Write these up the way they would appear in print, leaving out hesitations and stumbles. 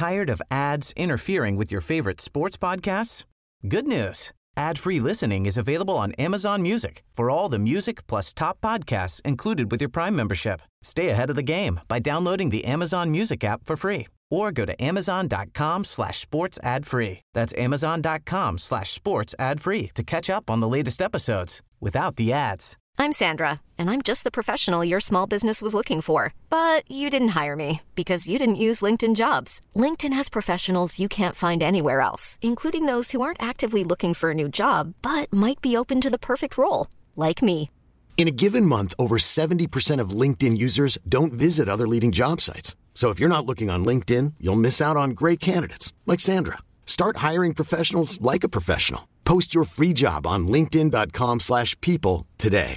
Tired of ads interfering with your favorite sports podcasts? Good news. Ad-free listening is available on Amazon Music for all the music plus top podcasts included with your Prime membership. Stay ahead of the game by downloading the Amazon Music app for free or go to amazon.com/sports ad free. That's amazon.com/sports ad free to catch up on the latest episodes without the ads. I'm Sandra, and I'm just the professional your small business was looking for. But you didn't hire me because you didn't use LinkedIn Jobs. LinkedIn has professionals you can't find anywhere else, including those who aren't actively looking for a new job, but might be open to the perfect role, like me. In a given month, over 70% of LinkedIn users don't visit other leading job sites. So if you're not looking on LinkedIn, you'll miss out on great candidates like Sandra. Start hiring professionals like a professional. Post your free job on linkedin.com/people today.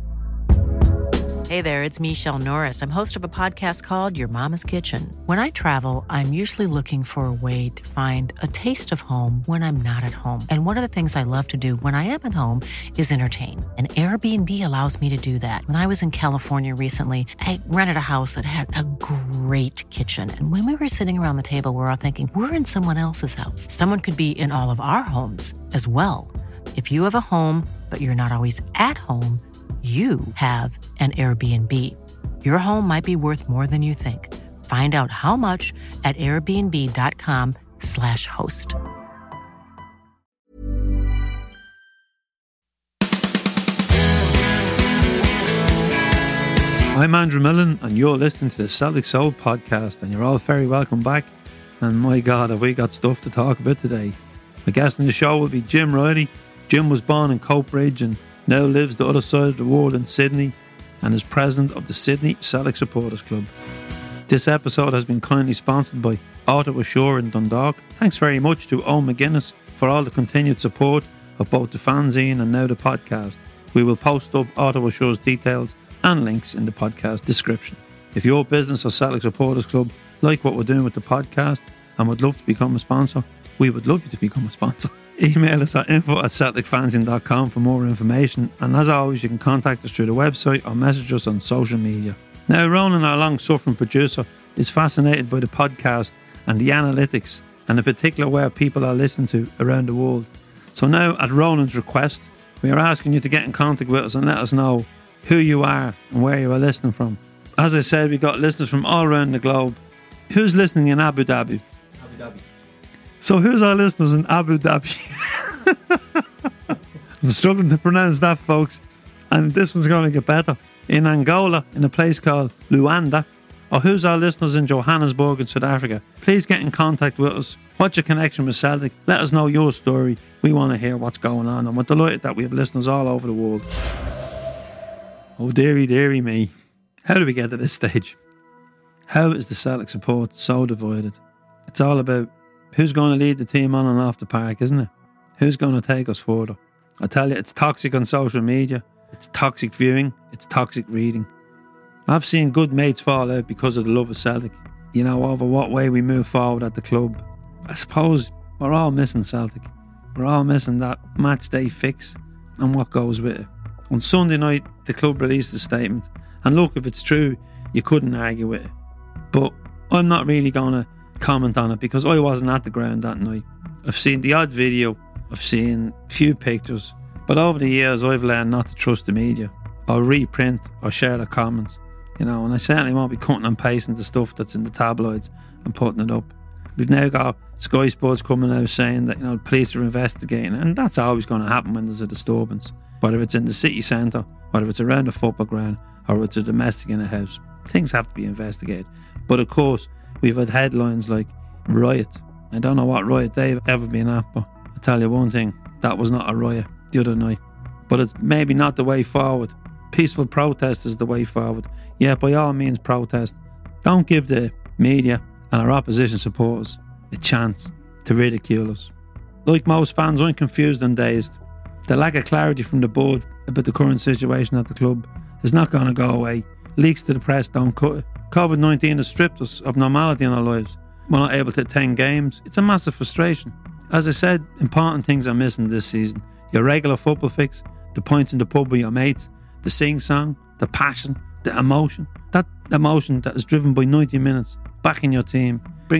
Hey there, it's Michelle Norris. I'm host of a podcast called Your Mama's Kitchen. When I travel, I'm usually looking for a way to find a taste of home when I'm not at home. And one of the things I love to do when I am at home is entertain. And Airbnb allows me to do that. When I was in California recently, I rented a house that had a great kitchen. And when we were sitting around the table, we were all thinking, we're in someone else's house. Someone could be in all of our homes as well. If you have a home, but you're not always at home, you have an Airbnb. Your home might be worth more than you think. Find out how much at airbnb.com/host. I'm Andrew Millen, and you're listening to the Celtic Soul podcast, and you're all very welcome back. And my God, have we got stuff to talk about today. My guest on the show will be Jim Riley. Jim was born in Coatbridge and now lives the other side of the world in Sydney and is president of the Sydney Celtic Supporters Club. This episode has been kindly sponsored by Ottawa Shore in Dundalk. Thanks very much to Owen McGuinness for all the continued support of both the fanzine and now the podcast. We will post up Ottawa Shore's details and links in the podcast description. If your business or Celtic Supporters Club like what we're doing with the podcast and would love to become a sponsor, we would love you to become a sponsor. Email us at info@celticfanzine.com for more information, and as always you can contact us through the website or message us on social media. Now Ronan, our long-suffering producer, is fascinated by the podcast and the analytics and in particular where people are listening to around the world. So now at Ronan's request we are asking you to get in contact with us and let us know who you are and where you are listening from. As I said, we got listeners from all around the globe. Who's listening in Abu Dhabi? Abu Dhabi. So who's our listeners in Abu Dhabi? I'm struggling to pronounce that, folks, and this one's going to get better. In Angola, in a place called Luanda. Or who's our listeners in Johannesburg in South Africa? Please get in contact with us. What's your connection with Celtic? Let us know your story. We want to hear what's going on, and we're delighted that we have listeners all over the world. Oh dearie, dearie me. How do we get to this stage? How is the Celtic support so divided? It's all about who's going to lead the team on and off the park, isn't it? Who's going to take us further? I tell you, it's toxic on social media. It's toxic viewing. It's toxic reading. I've seen good mates fall out because of the love of Celtic. You know, over what way we move forward at the club. I suppose we're all missing Celtic. We're all missing that match day fix and what goes with it. On Sunday night, the club released a statement. And look, if it's true, you couldn't argue with it. But I'm not really going to comment on it because I wasn't at the ground that night. I've seen the odd video, I've seen a few pictures, but over the years I've learned not to trust the media or reprint or share their comments, you know, and I certainly won't be cutting and pasting the stuff that's in the tabloids and putting it up. We've now got Sky Sports coming out saying that, you know, police are investigating, and that's always going to happen when there's a disturbance, whether it's in the city centre, whether it's around the football ground, or it's a domestic in a house. Things have to be investigated. But of course, we've had headlines like riot. I don't know what riot they've ever been at, but I tell you one thing, that was not a riot the other night. But it's maybe not the way forward. Peaceful protest is the way forward. Yeah, by all means protest. Don't give the media and our opposition supporters a chance to ridicule us. Like most fans, I'm confused and dazed. The lack of clarity from the board about the current situation at the club is not going to go away. Leaks to the press don't cut it. COVID-19 has stripped us of normality in our lives. We're not able to attend games. It's a massive frustration. As I said, important things are missing this season. Your regular football fix, the points in the pub with your mates, the sing-song, the passion, the emotion. That emotion that is driven by 90 minutes, backing your team, bringing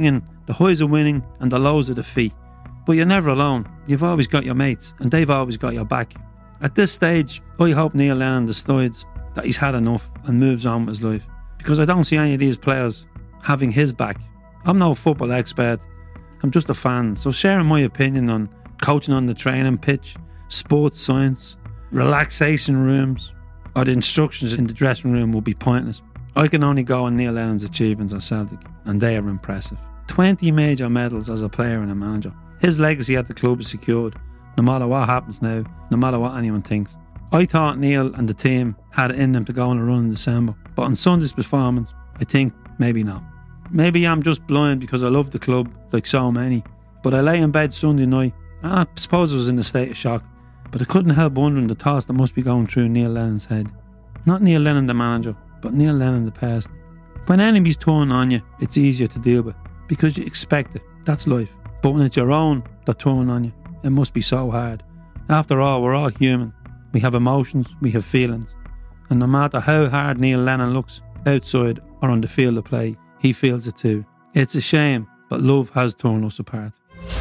the highs of winning and the lows of defeat. But you're never alone. You've always got your mates, and they've always got your back. At this stage, I hope Neil Lennon decides that he's had enough and moves on with his life, because I don't see any of these players having his back. I'm no football expert, I'm just a fan, so sharing my opinion on coaching on the training pitch, sports science, relaxation rooms, or the instructions in the dressing room will be pointless. I can only go on Neil Lennon's achievements at Celtic, and they are impressive. 20 major medals as a player and a manager. His legacy at the club is secured, no matter what happens now, no matter what anyone thinks. I thought Neil and the team had it in them to go on a run in December, but on Sunday's performance, I think maybe not. Maybe I'm just blind because I love the club like so many, but I lay in bed Sunday night, and I suppose I was in a state of shock, but I couldn't help wondering the thoughts that must be going through Neil Lennon's head. Not Neil Lennon the manager, but Neil Lennon the person. When enemies turn on you, it's easier to deal with because you expect it. That's life. But when it's your own that turn on you, it must be so hard. After all, we're all human. We have emotions, we have feelings. And no matter how hard Neil Lennon looks, outside or on the field of play, he feels it too. It's a shame, but love has torn us apart.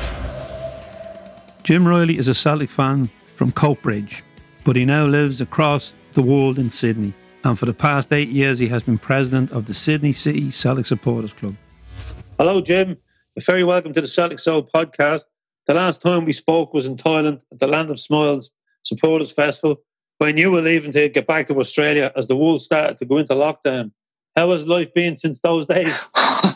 Jim Riley is a Celtic fan from Coatbridge, but he now lives across the world in Sydney. And for the past 8 years, he has been president of the Sydney City Celtic Supporters Club. Hello, Jim. You're very welcome to the Celtic Soul podcast. The last time we spoke was in Thailand at the Land of Smiles Supporters Festival, when you were leaving to get back to Australia as the world started to go into lockdown. How has life been since those days?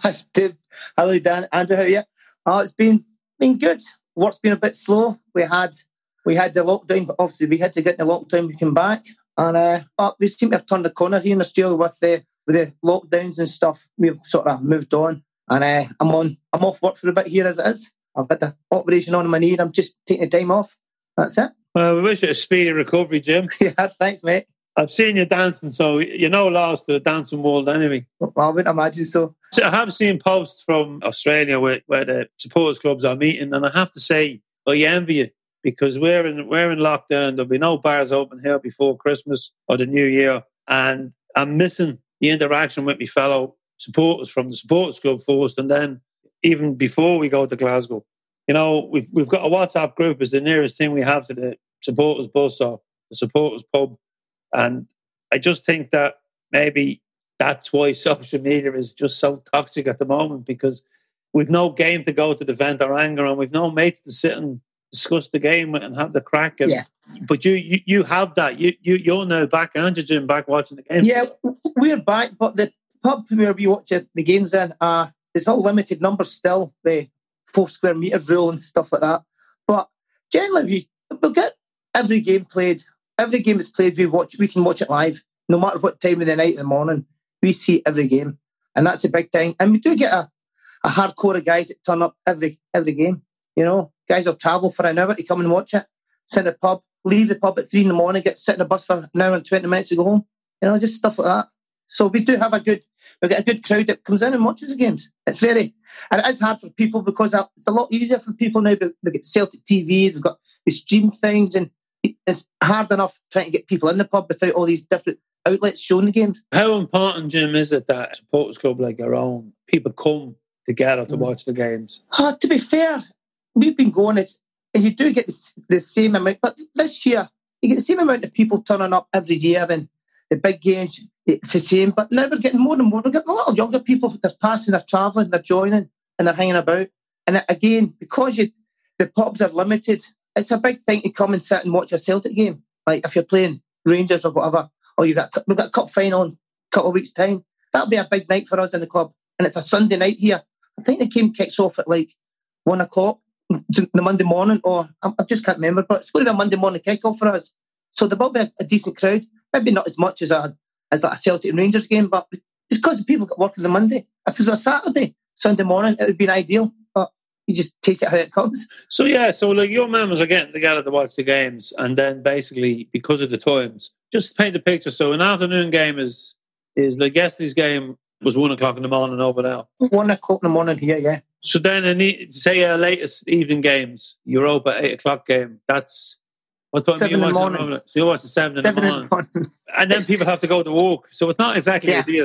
Hello, Dan. Andrew, how are you? It's been good. Work's been a bit slow. We had the lockdown, but obviously we had to get in the lockdown. We came back, and we seem to have turned the corner here in Australia with the lockdowns and stuff. We've sort of moved on, and I'm off work for a bit here as it is. I've had the operation on my knee, and I'm just taking the time off. That's it. Well, we wish you a speedy recovery, Jim. Yeah, thanks, mate. I've seen you dancing, so you're no loss to the dancing world anyway. Well, I wouldn't imagine so. I have seen posts from Australia where the supporters clubs are meeting, and I have to say, I envy you, because we're in lockdown. There'll be no bars open here before Christmas or the New Year, and I'm missing the interaction with my fellow supporters from the supporters club first, and then even before we go to Glasgow. You know, we've got a WhatsApp group as the nearest thing we have to the supporters bus or the supporters pub. And I just think that maybe that's why social media is just so toxic at the moment, because we've no game to go to the vent our anger on. We've no mates to sit and discuss the game with and have the crack. And, yeah. But you have that. You're now back, aren't you, Jim, back watching the game? Yeah, we're back, but the pub where we watch the games in, it's all limited numbers still, the 4 square metres rule and stuff like that. But generally, we'll get every game played. Every game is played, we can watch it live. No matter what time of the night or the morning, we see every game. And that's a big thing. And we do get a hardcore of guys that turn up every game. You know, guys will travel for an hour to come and watch it, sit in the pub, leave the pub at 3 a.m, sit in a bus for an hour and 20 minutes to go home. You know, just stuff like that. So we do have we've got a good crowd that comes in and watches the games. And it is hard for people because it's a lot easier for people now. They get Celtic TV, they've got the stream things, and it's hard enough trying to get people in the pub without all these different outlets showing the games. How important, Jim, is it that a supporters club like your own, people come together to watch the games? To be fair, we've been going, and you do get the same amount, but this year, you get the same amount of people turning up every year, and the big games, it's the same. But now we're getting more and more. We're getting a lot of younger people. They're passing, they're travelling, they're joining, and they're hanging about. And again, because the pubs are limited, it's a big thing to come and sit and watch a Celtic game. Like if you're playing Rangers or whatever, or we've got a cup final in a couple of weeks' time, that'll be a big night for us in the club. And it's a Sunday night here. I think the game kicks off at like 1 o'clock the Monday morning, or I just can't remember, but it's going to be a Monday morning kick-off for us. So there will be a decent crowd. Maybe not as much as like a Celtic and Rangers game, but it's because people got work on the Monday. If it was a Saturday, Sunday morning, it would be ideal. But you just take it how it comes. So like your members are getting together to watch the games, and then basically because of the times, just paint the picture. So an afternoon game is like yesterday's game was 1 o'clock in the morning over there. 1 o'clock in the morning here, yeah. So then say our latest evening games, Europa 8 o'clock game. That's what time 7 you in the watch? morning. So you watch at 7 in the morning. And then people have to go to work. So it's not exactly ideal.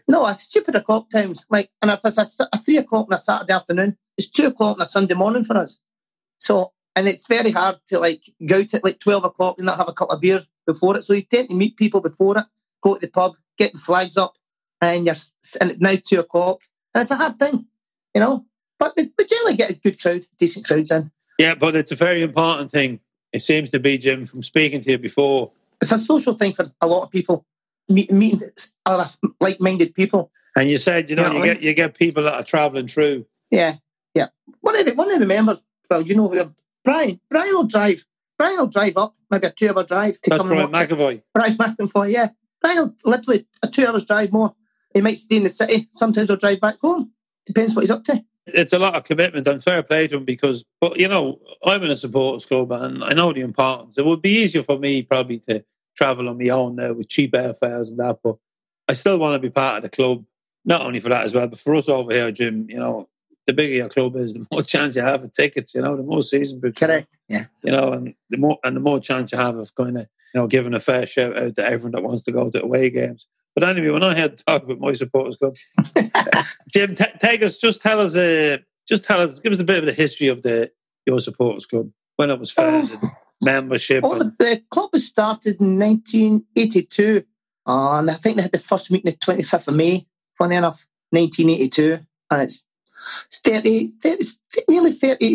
No, it's stupid o'clock times. Like, and if it's a 3 o'clock on a Saturday afternoon, it's 2 o'clock on a Sunday morning for us. So, and it's very hard to like go out at like 12 o'clock and not have a couple of beers before it. So you tend to meet people before it, go to the pub, get the flags up, and it's now 2 o'clock. And it's a hard thing, you know. But we generally get a good crowd, decent crowds in. Yeah, but it's a very important thing. It seems to be, Jim, from speaking to you before. It's a social thing for a lot of people, meeting other like-minded people. And you said, you get people that are travelling through. Yeah. One of the members, well, you know, Brian will drive up, maybe a 2-hour drive to come and watch it. Brian McAvoy, yeah. Brian will literally a 2 hours drive more. He might stay in the city. Sometimes he'll drive back home. Depends what he's up to. It's a lot of commitment and fair play to him because, but you know, I'm in a supporters club and I know the importance. It would be easier for me probably to travel on my own now with cheap airfares and that, but I still want to be part of the club, not only for that as well, but for us over here, Jim, you know, the bigger your club is, the more chance you have of tickets, you know, the more season books. Correct, yeah. You know, and the more chance you have of kind of, you know, giving a fair shout out to everyone that wants to go to away games. But anyway, when I had to talk about my supporters club, Jim, give us a bit of the history of your supporters club, when it was founded, membership. The club was started in 1982, and I think they had the first meeting the 25th of May, funny enough, 1982, and it's nearly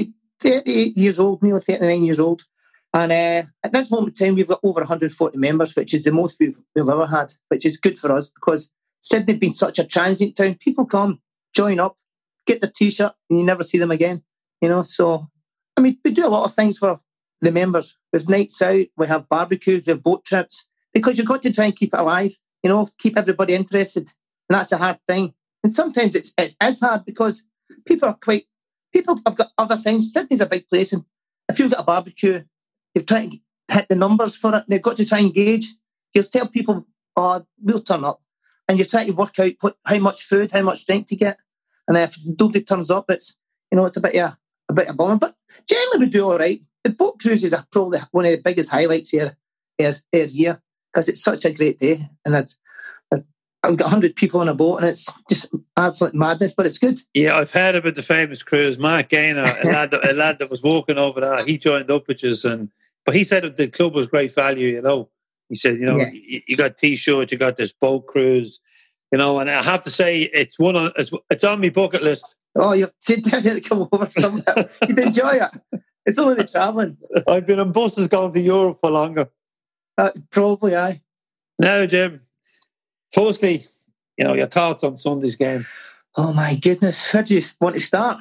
38 years old, nearly 39 years old. And at this moment in time, we've got over 140 members, which is the most we've ever had, which is good for us because Sydney being such a transient town, people come, join up, get the T-shirt, and you never see them again. You know, so, I mean, we do a lot of things for the members. We have nights out, we have barbecues, we have boat trips, because you've got to try and keep it alive, you know, keep everybody interested. And that's a hard thing. And sometimes it's hard because people have got other things. Sydney's a big place, and if you've got a barbecue, you've tried to hit the numbers for it. They've got to try and gauge. You'll tell people, "Oh, we'll turn up," and you try to work out how much food, how much drink to get. And if nobody turns up, it's a bit of bummer. But generally, we do all right. The boat cruises are probably one of the biggest highlights here year because it's such a great day, and I've got 100 people on a boat, and it's just absolute madness, but it's good. Yeah, I've heard about the famous cruise. Mark Gaynor, a lad that was walking over there, he joined up with us, but he said that the club was great value, you know. He said, you got T-shirts, you got this boat cruise, you know, and I have to say, it's on my bucket list. Oh, you've definitely come over somewhere. You'd enjoy it. It's only the travelling. I've been on buses going to Europe for longer. Probably, aye. Now, Jim, firstly, you know, your thoughts on Sunday's game. Oh my goodness, where do you want to start?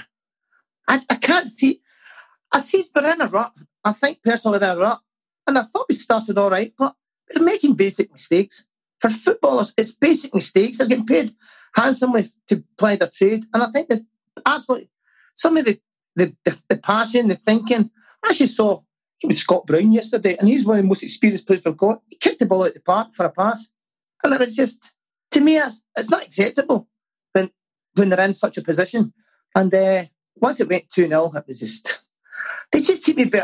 I can't see. I see we're in a rut. I think personally we're in a rut. And I thought we started all right, but we're making basic mistakes. For footballers, it's basic mistakes. They're getting paid handsomely to play their trade. And I think that absolutely some of the passing, the thinking. I actually saw Scott Brown yesterday, and he's one of the most experienced players we've got. He kicked the ball out the park for a pass. And it was just, to me, it's not acceptable when they're in such a position. And once it went 2-0, it was just, they just seem a bit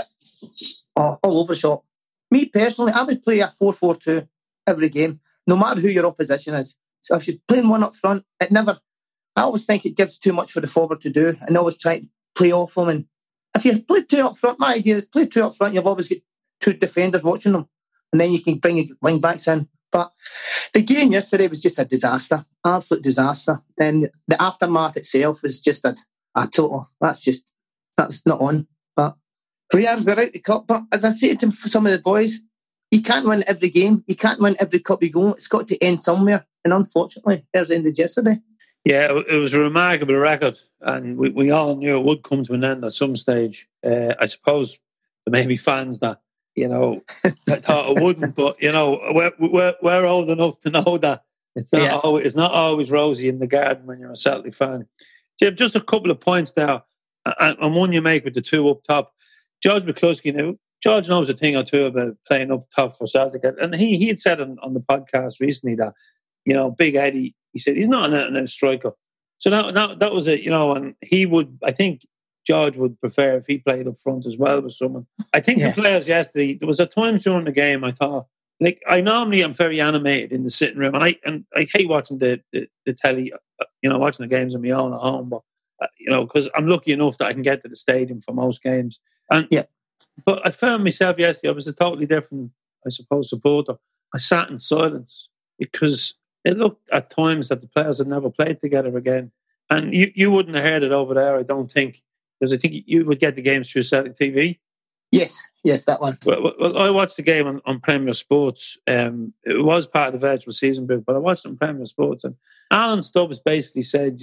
all over the shop. Me personally, I would play a 4-4-2 every game, no matter who your opposition is. So if you're playing one up front, I always think it gives too much for the forward to do, and always try to play off them. And if you play 2 up front, my idea is play 2 up front, you've always got 2 defenders watching them, and then you can bring your wing backs in. But the game yesterday was just a disaster, absolute disaster. And the aftermath itself was just a total. That's not on. But we're out the cup. But as I say to some of the boys, you can't win every game. You can't win every cup you go. It's got to end somewhere. And unfortunately, it ended yesterday. Yeah, it was a remarkable record. And we all knew it would come to an end at some stage. I suppose there may be fans that, you know, I thought it wouldn't, but you know, we're old enough to know that it's not always rosy in the garden when you're a Celtic fan. Jim, just a couple of points now, and one you make with the 2 up top. George McCluskey, George knows a thing or two about playing up top for Celtic, and he had said on the podcast recently that, you know, Big Eddie, he said he's not an striker. So that was it, you know, and he would, I think, George would prefer if he played up front as well with someone. I think the players yesterday, there was a time during the game I thought like I normally am very animated in the sitting room, and I hate watching the telly, watching the games on my own at home, but because I'm lucky enough that I can get to the stadium for most games. And but I found myself yesterday, I was a totally different, I suppose, supporter. I sat in silence because it looked at times that the players had never played together again. And you wouldn't have heard it over there, I don't think, because I think you would get the games through Celtic TV. Yes, that one. Well, I watched the game on Premier Sports. It was part of the virtual season book, but I watched it on Premier Sports. And Alan Stubbs basically said,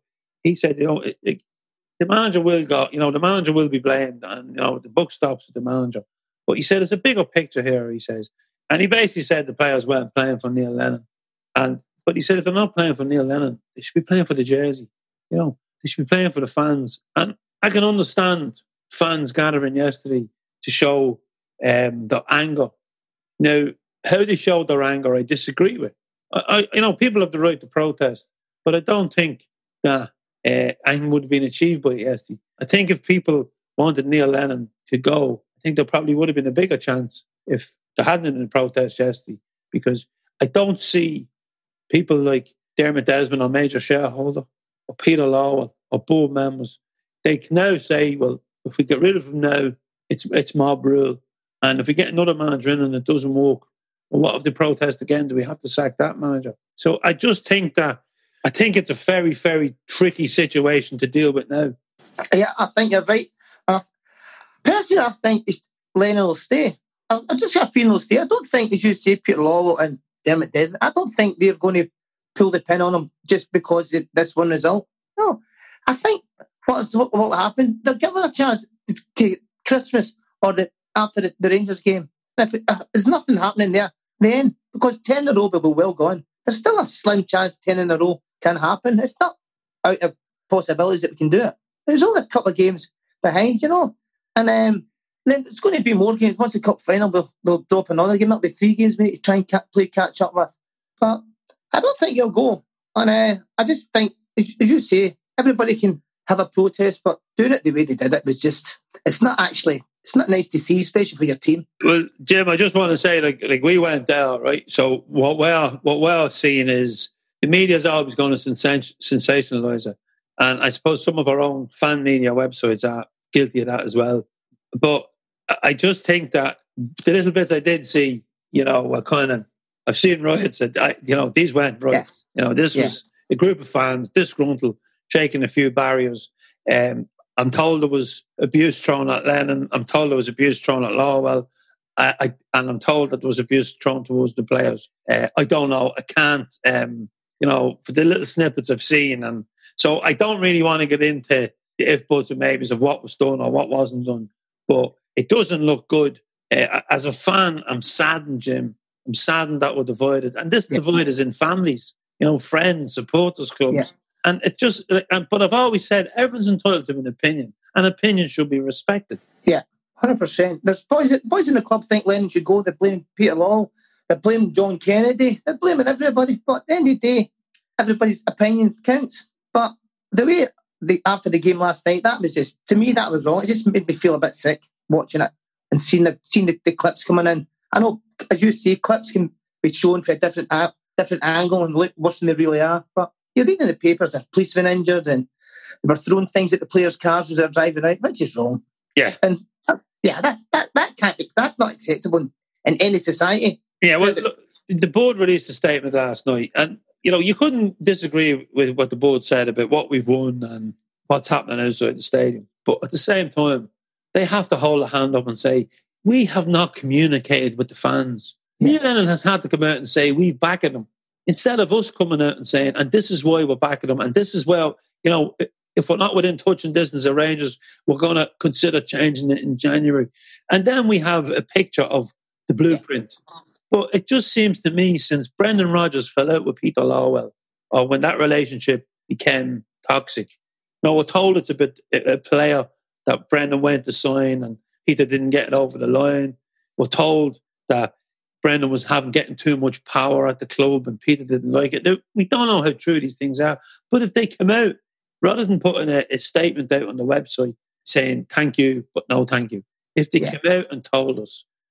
he said, the manager will go, the manager will be blamed, and the buck stops with the manager. But he said it's a bigger picture here, he says. And he basically said the players weren't playing for Neil Lennon. But he said if they're not playing for Neil Lennon, they should be playing for the jersey. They should be playing for the fans. And I can understand fans gathering yesterday to show their anger. Now, how they showed their anger, I disagree with. People have the right to protest, but I don't think that anything would have been achieved by it yesterday. I think if people wanted Neil Lennon to go, I think there probably would have been a bigger chance if there hadn't been a protest yesterday, because I don't see people like Dermot Desmond, our major shareholder, or Peter Lowell, or board members. They can now say, well, if we get rid of him now, it's mob rule. And if we get another manager in and it doesn't work, well, what if they protest again? Do we have to sack that manager? So I just think it's a very, very tricky situation to deal with now. Yeah, I think you're right. Personally, I think Lennon will stay. I just have a feeling he'll stay. I don't think, as you say, Peter Lawwell and Dermot Desmond, I don't think they're going to pull the pin on him just because of this one result. No, I think what will happen, they'll give him a chance to Christmas or after the Rangers game. If there's nothing happening there, then, because 10 in a row will be well gone, there's still a slim chance 10 in a row can happen. It's not out of possibilities that we can do it. There's only a couple of games behind, and then it's going to be more games. Once the cup final, they'll drop another game. It'll be 3 games we need to try and play catch up with. But I don't think he'll go. And I just think, as you say, everybody can have a protest, but doing it the way they did it was just, it's not nice to see, especially for your team. Well, Jim, I just want to say, like we went there, right? So what we're seeing is the media's always going to sensationalise it. And I suppose some of our own fan media websites are guilty of that as well. But I just think that the little bits I did see, I've seen riots that, these weren't riots. Yeah. This was a group of fans, disgruntled, shaking a few barriers. I'm told there was abuse thrown at Lennon. I'm told there was abuse thrown at Lawwell. And I'm told that there was abuse thrown towards the players. I don't know. I can't, for the little snippets I've seen. And so I don't really want to get into the if, buts and maybes of what was done or what wasn't done. But it doesn't look good. As a fan, I'm saddened, Jim. I'm saddened that we're divided. And this divide is in families, friends, supporters clubs. Yeah. And it just, but I've always said everyone's entitled to an opinion, and opinions should be respected. Yeah, 100%. There's boys in the club think Lennon should go. They blame Peter Lawwell. They blame John Kennedy. They're blaming everybody. But at the end of the day, everybody's opinion counts. But the way after the game last night, that was just, to me, that was wrong. It just made me feel a bit sick watching it and seeing the clips coming in. I know, as you say, clips can be shown from a different angle and look worse than they really are. But you're reading the papers that police have been injured and they were throwing things at the players' cars as they're driving out, which is wrong. Yeah. And that can't be, that's not acceptable in any society. Yeah, well, look, the board released a statement last night, and you couldn't disagree with what the board said about what we've won and what's happening outside the stadium. But at the same time, they have to hold a hand up and say, we have not communicated with the fans. Yeah. Neil Lennon has had to come out and say, we've backed them. Instead of us coming out and saying, and this is why we're backing them, and this is where, if we're not within touch and distance of Rangers, we're going to consider changing it in January. And then we have a picture of the blueprint. Yeah. But it just seems to me, since Brendan Rodgers fell out with Peter Lawwell, or when that relationship became toxic, we're told it's a player that Brendan went to sign and Peter didn't get it over the line. We're told that Brendan was getting too much power at the club and Peter didn't like it. Now, we don't know how true these things are, but if they come out, rather than putting a statement out on the website saying thank you, but no thank you, if they come out and told us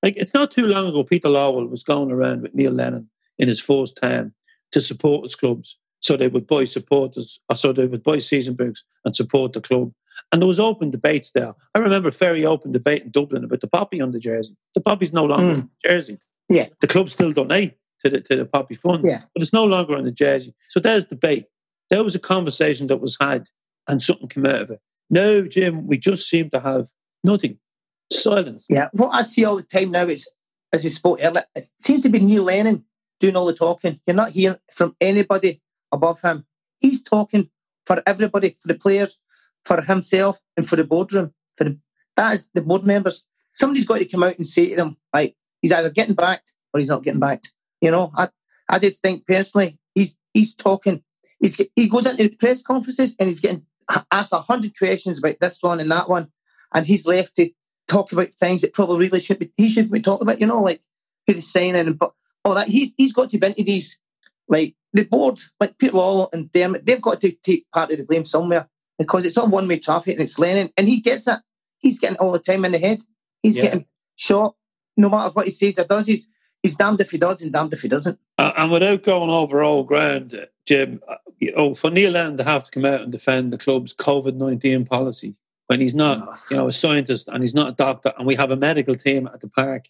Like, it's not too long ago, Peter Lawwell was going around with Neil Lennon in his first term to support his clubs. So they would buy supporters, or so they would buy season books and support the club. And there was open debates there. I remember a very open debate in Dublin about the poppy on the jersey. The poppy's no longer on the jersey. Yeah. The club still donate to the poppy fund, yeah. but it's no longer on the jersey. So there's debate. There was a conversation that was had and something came out of it. No, Jim, we just seem to have nothing. Silence. Yeah, what I see all the time now is, as we spoke earlier, it seems to be Neil Lennon doing all the talking. You're not hearing from anybody above him. He's talking for everybody, for the players, for himself, and for the boardroom. That is the board members. Somebody's got to come out and say to them, like, he's either getting backed or he's not getting backed. You know, I just think personally, he's talking. He goes into the press conferences and he's getting asked 100 questions about this one and that one, and he's left to talk about things that probably really he should be talking about. You know, like who they're signing and all that. He's got to be into these, like the board, like Peter Law and Dermot. They've got to take part of the blame somewhere, because it's all one-way traffic and it's Lennon, and he gets it. He's getting it all the time in the head. He's getting shot no matter what he says or does. He's damned if he does and damned if he doesn't. And without going over old ground, Jim, for Neil Lennon to have to come out and defend the club's COVID-19 policy when he's not, a scientist and he's not a doctor, and we have a medical team at the park,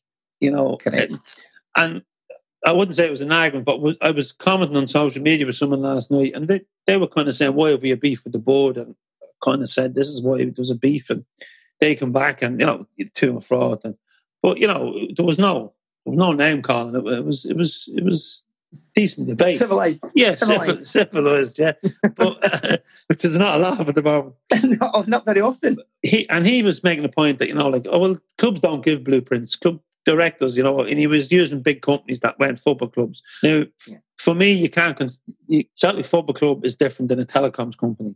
and I wouldn't say it was an argument, but I was commenting on social media with someone last night, and they were kind of saying, why have we a beef with the board? And kind of said, this is why there's a beef. And they come back and, to and fro. But, there was no name calling. It was decent debate. Civilized. Yeah, civilized, yeah. But, which is not a lot at the moment. No, not very often. He was making a point that, clubs don't give blueprints. Club directors, and he was using big companies that weren't football clubs. Now, for me, you can't. Celtic Football Club is different than a telecoms company.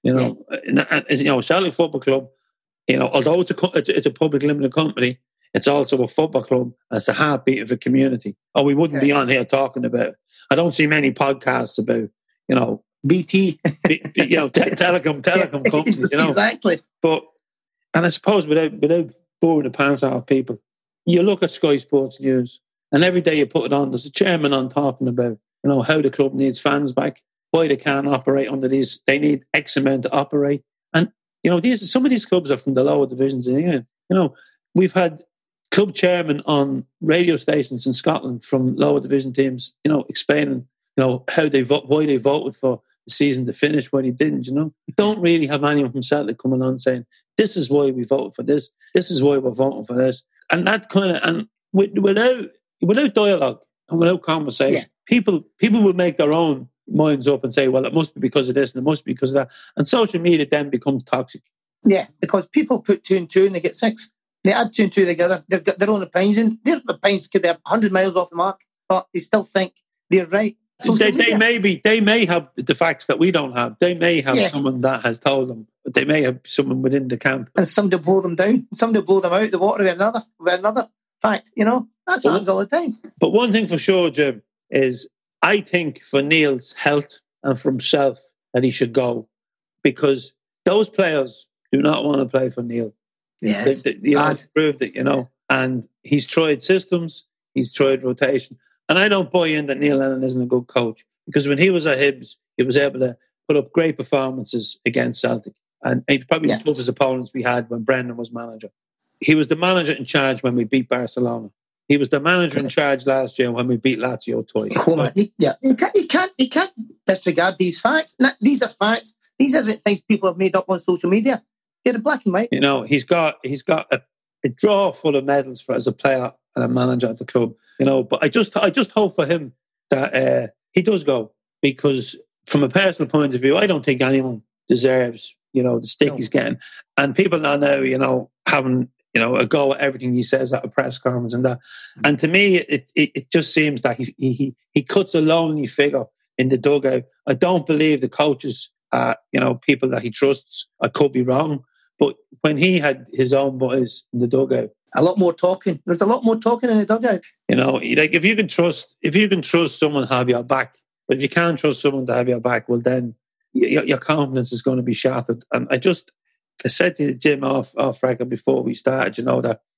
Celtic Football Club, although it's a public limited company, it's also a football club, and it's the heartbeat of a community. Or we wouldn't be on here talking about it. I don't see many podcasts about, BT, telecom companies, Exactly. And I suppose without boring the pants out of people, you look at Sky Sports News, and every day you put it on, there's a chairman on talking about, how the club needs fans back, why they can't operate under these, they need X amount to operate. And, some of these clubs are from the lower divisions in England. We've had club chairmen on radio stations in Scotland from lower division teams, explaining, why they voted for the season to finish, why they didn't, We don't really have anyone from Celtic coming on saying, this is why we voted for this is why we're voting for this. And that without dialogue and without conversation, people will make their own minds up and say, well, it must be because of this and it must be because of that. And social media then becomes toxic. Yeah, because people put 2 and 2 and they get 6. They add 2 and 2 together. They've got their own opinions, and their opinions could be 100 miles off the mark, but they still think they're right. They may have the facts that we don't have. They may have someone that has told them. But they may have someone within the camp, and somebody will blow them down. Somebody will blow them out of the water with another fact. That's happens all the time. But one thing for sure, Jim, is I think for Neil's health and for himself that he should go, because those players do not want to play for Neil. Yes, he's proved it. And he's tried systems, he's tried rotation. And I don't buy in that Neil Lennon isn't a good coach, because when he was at Hibs, he was able to put up great performances against Celtic. And he's probably the toughest opponents we had when Brendan was manager. He was the manager in charge when we beat Barcelona. He was the manager in charge last year when we beat Lazio twice. You can't disregard these facts. These are facts. These are things people have made up on social media. They're black and white. He's got a drawer full of medals as a player and a manager at the club. But I just hope for him that he does go, because from a personal point of view, I don't think anyone deserves the stick he's getting. And people are now, having, a go at everything he says at a press conference and that. And to me, it just seems that he cuts a lonely figure in the dugout. I don't believe the coaches are, people that he trusts. I could be wrong. But when he had his own boys in the dugout, a lot more talking. There's a lot more talking in the dugout. If you can trust someone to have your back, but if you can't trust someone to have your back, well then your confidence is going to be shattered. And I said to Jim off record before we started, that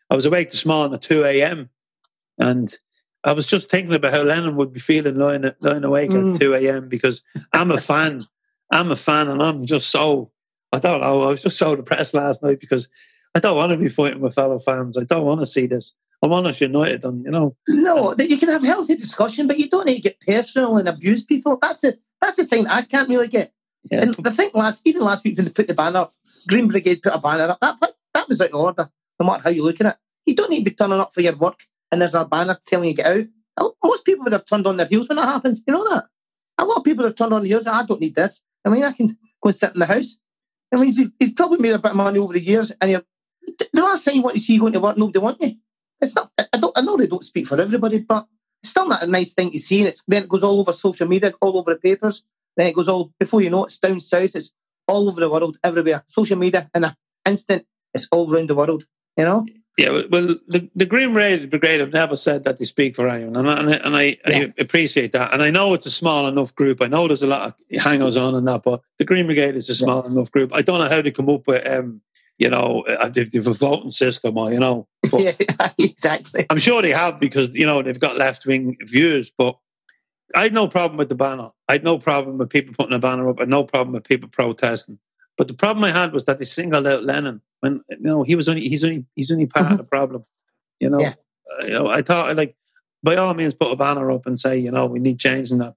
I was awake this morning at 2 a.m. and I was just thinking about how Lennon would be feeling lying awake at 2 a.m. because I'm a fan. I'm a fan, and I'm just so, I don't know, I was just so depressed last night because I don't want to be fighting with fellow fans. I don't want to see this. I want us united, and No, that you can have healthy discussion, but you don't need to get personal and abuse people. That's the thing that I can't really get. Yeah. And the thing last week when they put the banner up, Green Brigade put a banner up, that was out of order, no matter how you look at it. You don't need to be turning up for your work and there's a banner telling you to get out. Most people would have turned on their heels when that happened. You know that? A lot of people have turned on their heels. I don't need this. I mean, I can go and sit in the house. I mean, he's probably made a bit of money over the years, and the last time you want to see you going to work, nobody wants you. It's not. I know they don't speak for everybody, but it's still not a nice thing to see. And then it goes all over social media, all over the papers. Then it goes all, before you know it, it's down south. It's all over the world, everywhere. Social media, in an instant, it's all around the world. Yeah, well, the Green Brigade have never said that they speak for anyone, and I appreciate that. And I know it's a small enough group. I know there's a lot of hangers on and that, but the Green Brigade is a small enough group. I don't know how they come up with, they've a voting system, or But yeah, exactly. I'm sure they have because they've got left wing views. But I had no problem with the banner. I had no problem with people putting a banner up. I had no problem with people protesting. But the problem I had was that they singled out Lennon when he's only part of the problem. I thought by all means put a banner up and say we need change in that.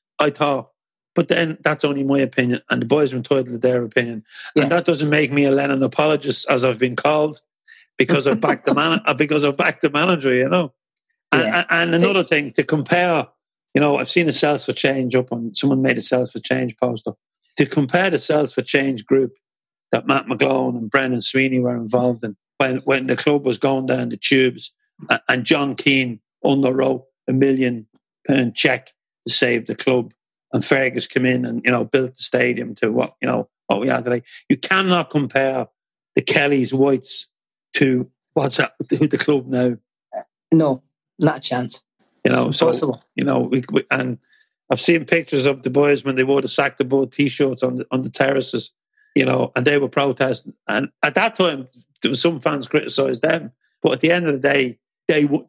But then that's only my opinion, and the boys are entitled to their opinion, and that doesn't make me a Lennon apologist as I've been called because I've backed the manager. And another thing to compare, I've seen a Cells for Change up on someone made a Cells for Change poster. To compare the Cells for Change group that Matt McGlone and Brendan Sweeney were involved in when the club was going down the tubes and John Keane underwrote £1 million cheque to save the club and Fergus came in and built the stadium to what we had today. You cannot compare the Kellys Whites to what's happened to the club now. No, not a chance. Impossible. And I've seen pictures of the boys when they wore the Sack the Boat T-shirts on the terraces, and they were protesting. And at that time, there were some fans criticised them, but at the end of the day, they got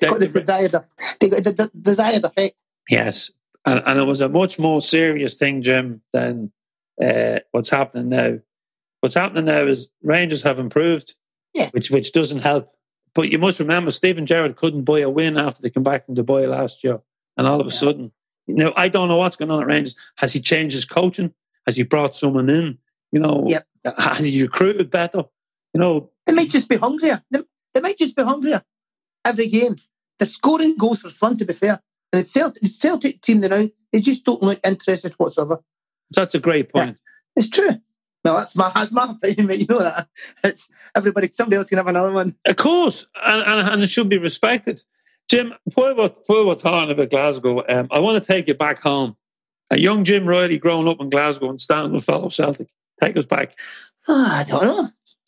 the desired effect. Yes, and it was a much more serious thing, Jim, than what's happening now. What's happening now is Rangers have improved, which doesn't help. But you must remember, Stephen Gerrard couldn't buy a win after they came back from Dubai last year, and all of a sudden. I don't know what's going on at Rangers. Has he changed his coaching? Has he brought someone in? Has he recruited better? They might just be hungrier. They might just be hungrier every game. They're scoring goals for fun, to be fair. And the Celtic team now, they just don't look interested whatsoever. That's a great point. Yeah, it's true. Well, that's my opinion, mate. You know that. It's somebody else can have another one. Of course, and it should be respected. Jim, while we're talking about Glasgow, I want to take you back home. A young Jim Riley growing up in Glasgow and standing with fellow Celtic. Take us back. I don't know.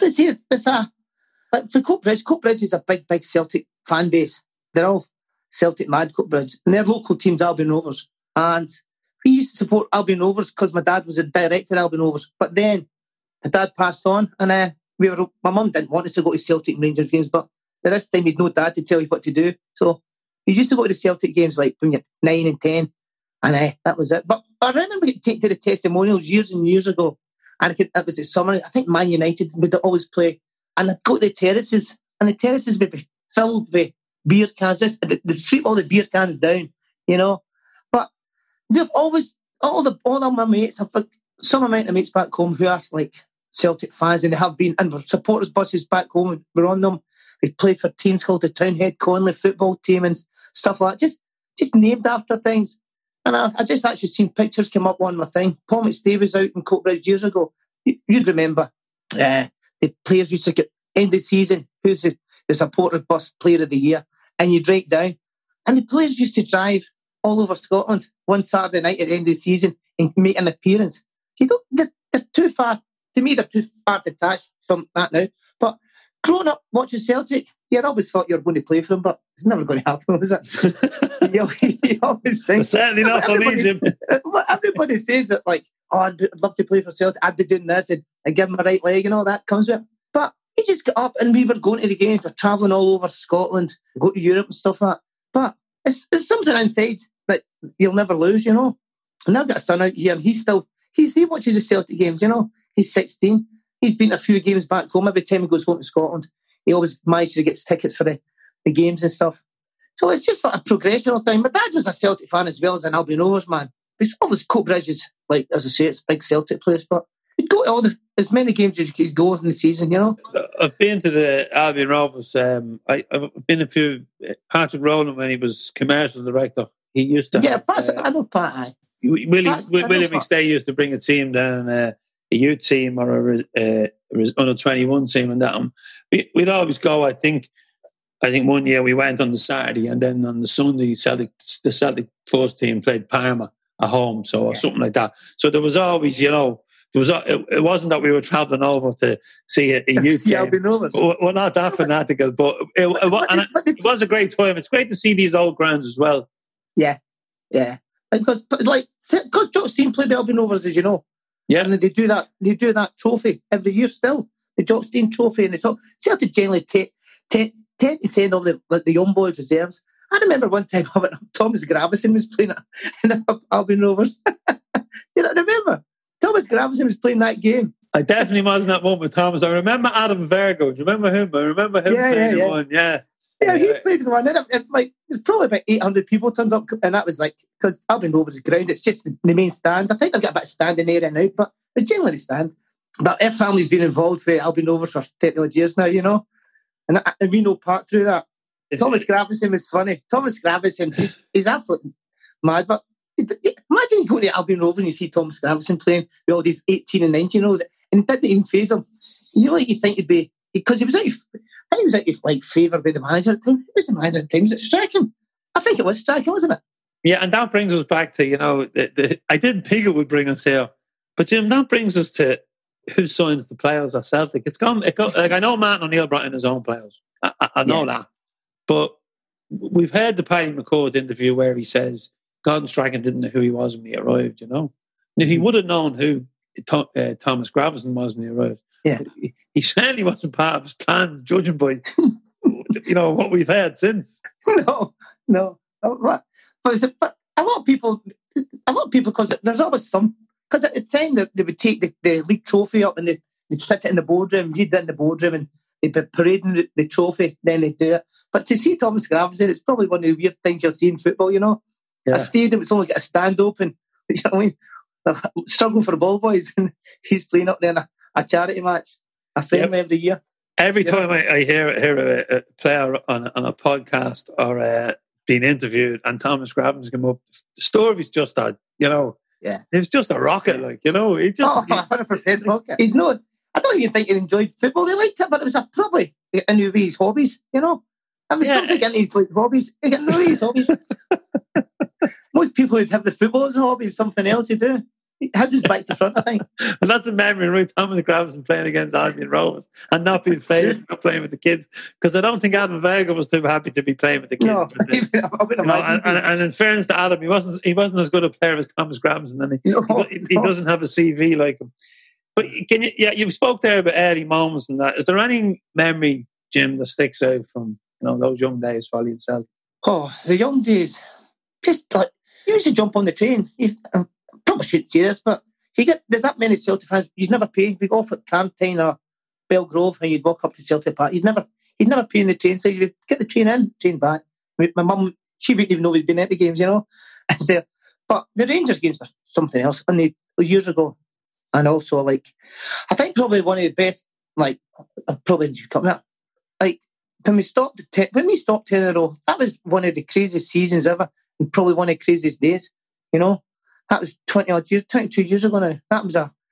For Coatbridge is a big, big Celtic fan base. They're all Celtic mad, Coatbridge. And their local team's Albion Rovers. And we used to support Albion Rovers because my dad was a director at Albion Rovers. But then my dad passed on and my mum didn't want us to go to Celtic and Rangers games, but at this time, you'd no dad to tell you what to do. So you used to go to the Celtic games like when you're 9 and 10, and that was it. But I remember getting taken to the testimonials years and years ago, and it was the summer. I think Man United would always play, and I'd go to the terraces, and the terraces would be filled with beer cans. They'd sweep all the beer cans down, But we've always, all of my mates, some of my mates back home who are like Celtic fans, and they have been, and supporters buses back home, we're on them. We played for teams called the Townhead Conley football team and stuff like that, just named after things. And I just actually seen pictures come up on my thing. Paul McStay was out in Coatbridge years ago. You'd remember the players used to get end of the season, who's the supporter bus player of the year, and you'd write down. And the players used to drive all over Scotland one Saturday night at the end of the season and make an appearance. They're too far, to me, they're too far detached from that now. But growing up watching Celtic, you always thought you were going to play for them, but it's never going to happen, was it? you always think. Certainly not for me, Jim. Everybody says that, like, I'd love to play for Celtic, I'd be doing this and give them a right leg and all that comes with it. But he just got up and we were going to the games. We're travelling all over Scotland, go to Europe and stuff like that. But it's something inside that you'll never lose, you know. And I've got a son out here and he watches the Celtic games, you know. He's 16. He's been to a few games back home. Every time he goes home to Scotland, he always manages to get tickets for the games and stuff. So it's just like a progression all the time. My dad was a Celtic fan as well as an Albion Rovers man. Because obviously Coatbridge is, like, as I say, it's a big Celtic place, but you'd go to as many games as you could go in the season, you know. I've been to the Albion Rovers. I've been a few. Patrick Rowland, when he was commercial director, he used to. Yeah, I know Pat. William McStay used to bring a team down, a youth team or a under 21 team, and that. We'd always go. I think 1 year we went on the Saturday, and then on the Sunday, the Celtic first team played Parma at home, or something like that. So there was always, you know. It wasn't that we were travelling over to see a youth game. We're not that fanatical, but it was a great time. It's great to see these old grounds as well. Yeah. Because Jock's team play Albion Rovers, as you know. Yeah. And they do that trophy every year still. The Jock's team trophy. And it's all Celtic generally tend to send all the young boys reserves. I remember one time Thomas Gravesen was playing in Albion Rovers. Did I remember? Thomas Gravesen was playing that game. I definitely wasn't at one with Thomas. I remember Adam Virgo. Do you remember him? I remember him playing in one. Yeah, he played in one. And there's probably about 800 people turned up, and that was like, because Albion Rovers ground, it's just the main stand. I think they've got a bit of standing area now, but it's generally the stand. But our family's been involved with Albion Rovers for 30 odd years now, you know, and we know part through that. Thomas Gravesen was funny. Thomas Gravesen, he's absolutely mad, but imagine going to Albion Rovers and you see Thomas Gravesen playing with all these 18 and 19-year-olds, and it didn't even faze him. You know what you think it'd be? Because he was out of like favour with the manager at the time. Who was the manager at the time? Was it Strachan? I think it was Strachan, wasn't it? Yeah, and that brings us back to, you know, I didn't think it would bring us here, but Jim, that brings us to who signs the players at Celtic. Like, I know Martin O'Neill brought in his own players. I know that, but we've heard the Paddy McCourt interview where he says Gordon Strachan didn't know who he was when he arrived, you know. Now, he would have known who Thomas Gravesen was when he arrived. Yeah. But he certainly wasn't part of his plans, judging by, you know, what we've heard since. No. But a lot of people, because there's always some, because at the time they would take the league trophy up and they'd sit it in the boardroom, read it in the boardroom, and they'd be parading the trophy, then they'd do it. But to see Thomas Gravesen, it's probably one of the weird things you'll see in football, you know. Yeah. A stadium, it's only got a stand open. You know what I mean? Struggling for the ball boys, and he's playing up there in a charity match, a friendly every year. Every time I hear a player on a podcast or being interviewed, and Thomas Gravesen come up, the story's just that, you know. Yeah, it's just a rocket, like, you know. He just 100% rocket. He's not. I don't even think he enjoyed football. He liked it, but it was probably into his hobbies, you know. I mean, something into his hobbies. He got no his hobbies. Most people who'd have the football as a hobby, something else they do. He has his back to front, I think. And that's a memory, right? Thomas Gravesen playing against Albion Rovers and not being playing, not playing with the kids. Because I don't think Adam Virgo was too happy to be playing with the kids. No, and in fairness to Adam, he wasn't as good a player as Thomas Gravesen, and he doesn't have a CV like him. But you spoke there about early moments and that. Is there any memory, Jim, that sticks out from, you know, those young days for you yourself? Oh, the young days. Just like, you used to jump on the train. I probably shouldn't say this, but there's that many Celtic fans. You'd never pay. We'd go off at Camptine or Belgrove and you'd walk up to Celtic Park. You'd never pay in the train, so you'd get the train in, train back. My mum, she wouldn't even know we'd been at the games, you know. But the Rangers games were something else. And years ago, and also, like, I think probably one of the best, like, probably coming up, like, when we stopped 10 in a row, that was one of the craziest seasons ever, and probably one of the craziest days, you know. That was 22 years ago now. That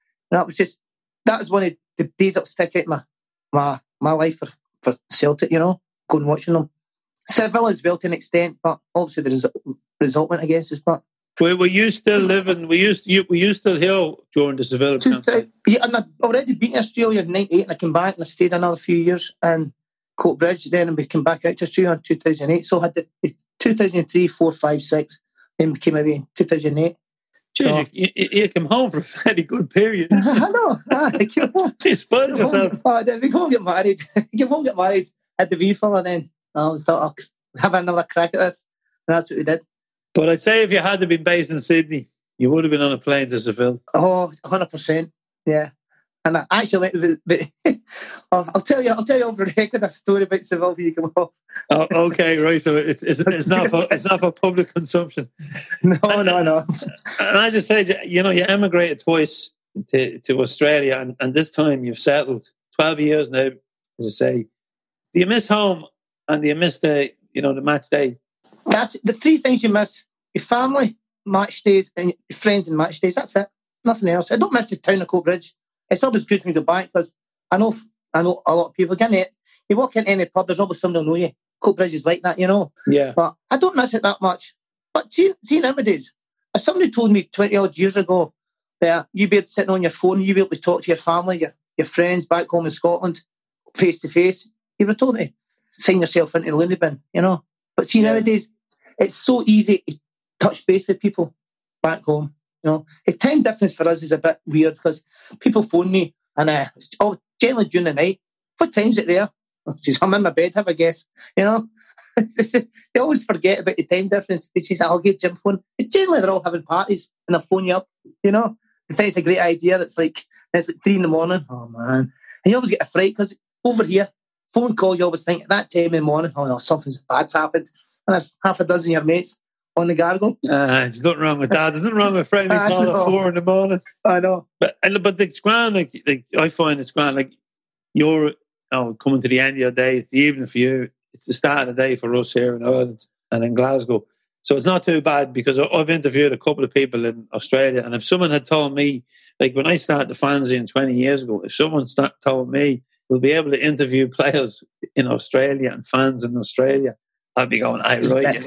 was one of the days that stick out my life for Celtic, you know, going watching them. Seville as well to an extent, but obviously the result went against us. But were you still living? Were you still here during the Seville campaign? Yeah, and I'd already been to Australia in '98, and I came back and I stayed another few years in Coatbridge. Then and we came back out to Australia in 2008. So I had the 2003, 4, 5, 6. Then we came away in 2008. So, you came home for a fairly good period. I know. I came home. You spoiled yourself. Then we go and get married. Came home, get married, had the wee fella, and then I thought I'll have another crack at this. And that's what we did. But I'd say if you had been based in Sydney, you would have been on a plane to Seville. Oh, 100%. Yeah. And I actually went with I'll tell you over the record a story about Seville when you come home. Oh, okay, right. So it's not for public consumption. No. And I just said, you emigrated twice to Australia, and this time you've settled. 12 years now, as I say. Do you miss home, and do you miss the match day? That's the three things you miss: your family, match days, and your friends and match days. That's it. Nothing else. I don't miss the town of Coatbridge. It's always good for me to go back because I know a lot of people. Again, you walk into any pub, there's always somebody who know you. Coatbridge is like that, Yeah. But I don't miss it that much. But see nowadays, if somebody told me 20 odd years ago that you'd be sitting on your phone, you'd be able to talk to your family, your friends back home in Scotland, face to face, you were told to sign yourself into the loony bin, But see, nowadays, it's so easy to touch base with people back home. The time difference for us is a bit weird because people phone me and it's generally during the night. What time's it there? I'm in my bed, have a guess. They always forget about the time difference. They say, I'll give Jim phone. It's generally they're all having parties and they'll phone you up. They think it's a great idea. It's like 3 a.m. Oh, man. And you always get a fright because over here, phone calls, you always think at that time in the morning, oh no, something's bad's happened. And there's half a dozen of your mates on the gargle. There's nothing wrong with that. There's nothing wrong with a friendly call at 4 a.m. I know. But it's grand, like I find it's grand. Like you're coming to the end of your day, it's the evening for you. It's the start of the day for us here in Ireland and in Glasgow. So it's not too bad because I've interviewed a couple of people in Australia, and if someone had told me, like when I started the fanzine 20 years ago, if someone told me we'll be able to interview players in Australia and fans in Australia, I'd be going, right,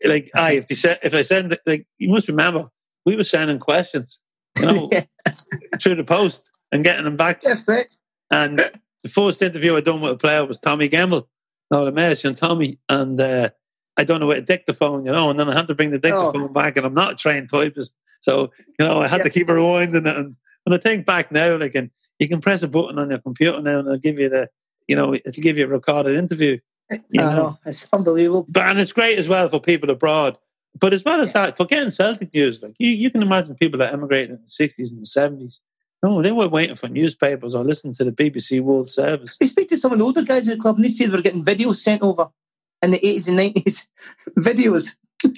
if I send, like, you must remember, we were sending questions, through the post and getting them back. Yes, right. And the first interview I done with a player was Tommy Gemmell, the Mercy and Tommy, and I don't know where to dictaphone, and then I had to bring the dictaphone back, and I'm not a trained typist, so I had to keep rewinding it. And when I think back now, like, and you can press a button on your computer now, and it'll give you it'll give you a recorded interview. It's unbelievable. And it's great as well for people abroad. But as well as that, for getting Celtic news, like you can imagine people that emigrated in the 60s and the 70s. No, they weren't waiting for newspapers or listening to the BBC World Service. We speak to some of the older guys in the club, and they say they were getting videos sent over in the 80s and 90s. Videos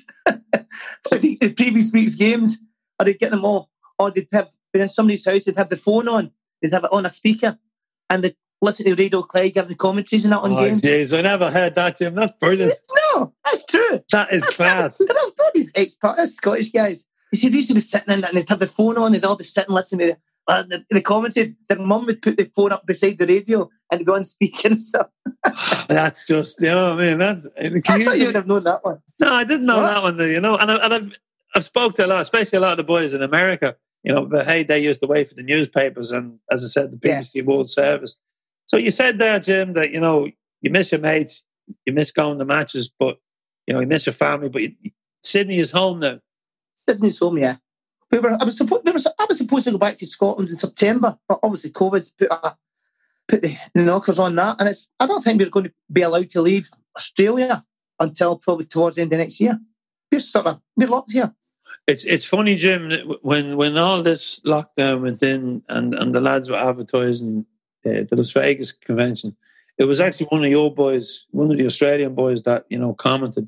for the previous week's games. Or they'd get them all. Or they'd have, in somebody's house, they'd have the phone on. They'd have it on a speaker. And they'd listen to Radio Clyde giving commentaries and that on games. Jeez, I never heard that, Jim. That's brilliant. No, that's true. That is class. I've got these Scottish guys. You see, they used to be sitting in that and they'd have the phone on, they'd all be sitting listening to the commentary. Their mum would put the phone up beside the radio and they'd go on speaking and stuff. That's just, what I mean? I thought you would have known that one. No, I didn't know that one, And I've spoke to a lot, especially a lot of the boys in America, but hey, they used to wait for the newspapers and, as I said, the BBC World Service. So you said there, Jim, that, you miss your mates, you miss going to matches, but, you miss your family, but Sydney is home now. Sydney's home, yeah. I was supposed to go back to Scotland in September, but obviously COVID's put the knockers on that, and I don't think we're going to be allowed to leave Australia until probably towards the end of next year. We're locked here. It's funny, Jim, when all this lockdown went in and the lads were advertising the Las Vegas convention, it was actually one of your boys, one of the Australian boys that, commented,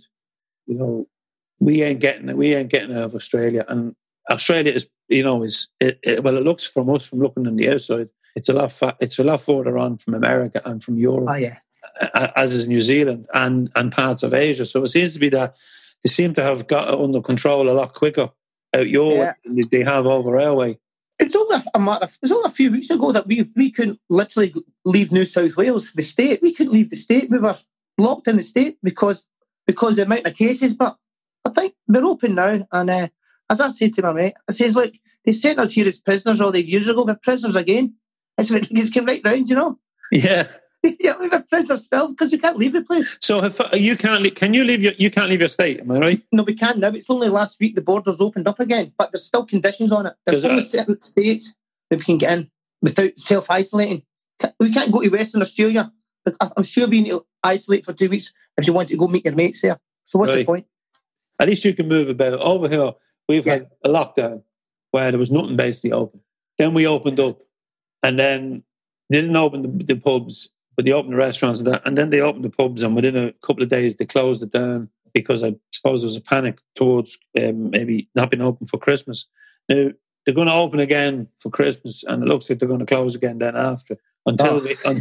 we ain't getting out of Australia. And Australia is, it looks from us, from looking on the outside, it's a lot further on from America and from Europe. Oh, yeah. As is New Zealand and parts of Asia. So it seems to be that they seem to have got it under control a lot quicker out your way than they have over our way. It was only a few weeks ago that we couldn't literally leave New South Wales, the state. We couldn't leave the state. We were locked in the state because of the amount of cases. But I think we're open now. And as I said to my mate, I says, look, they sent us here as prisoners all the years ago. We're prisoners again. It's came right round, Yeah. Yeah, we're prisoners still because we can't leave the place. So if you can't, can you leave you can't leave your state? Am I right? No, we can't now. It's only last week the borders opened up again, but there's still conditions on it. There's only certain states that we can get in without self-isolating. We can't go to Western Australia. I'm sure we need to isolate for 2 weeks if you want to go meet your mates there. So what's the point? At least you can move about. Over here, we've had a lockdown where there was nothing basically open. Then we opened up, and then they didn't open the pubs, but they opened the restaurants and then they opened the pubs, and within a couple of days they closed it down because I suppose there was a panic towards maybe not being open for Christmas. Now, they're going to open again for Christmas, and it looks like they're going to close again then after until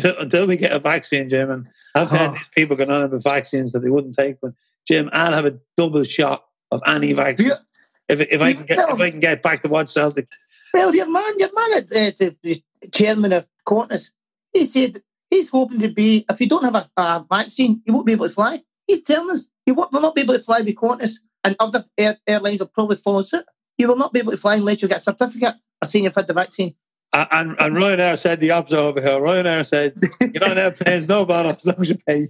we get a vaccine, Jim. And I've heard these people going on about vaccines that they wouldn't take, but Jim, I'll have a double shot of any vaccine if I can get back to watch Celtic. Well, your man, the chairman of Qantas, he said he's hoping to be. If you don't have a vaccine, you won't be able to fly. He's telling us you will not be able to fly with Qantas, and other airlines will probably follow suit. You will not be able to fly unless you get a certificate or saying you've had the vaccine. And Ryanair said the opposite over here. Ryanair said, "You're on airplanes, no bother, as long as you pay."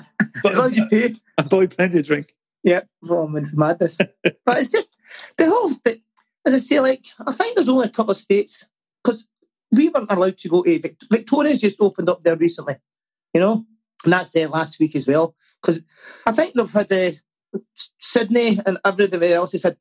As long as you pay. And buy plenty of drink. Yeah, madness. But it's just the whole thing. As I say, like, I think there's only a couple of states, because we weren't allowed to go to Victoria's just opened up there recently, and that's there last week as well. Because I think they've had Sydney and everything else has had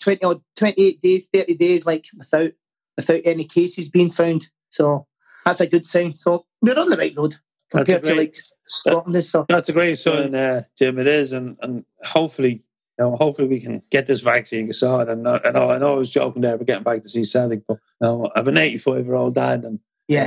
28 days, 30 days, like without any cases being found. So that's a good sign. So we're on the right road compared to like Scotland. So that's a great sign, Jim. It is, and hopefully. Hopefully we can get this vaccine sorted. And I know I was joking there about getting back to see Celtic, but I have an 85-year-old dad, and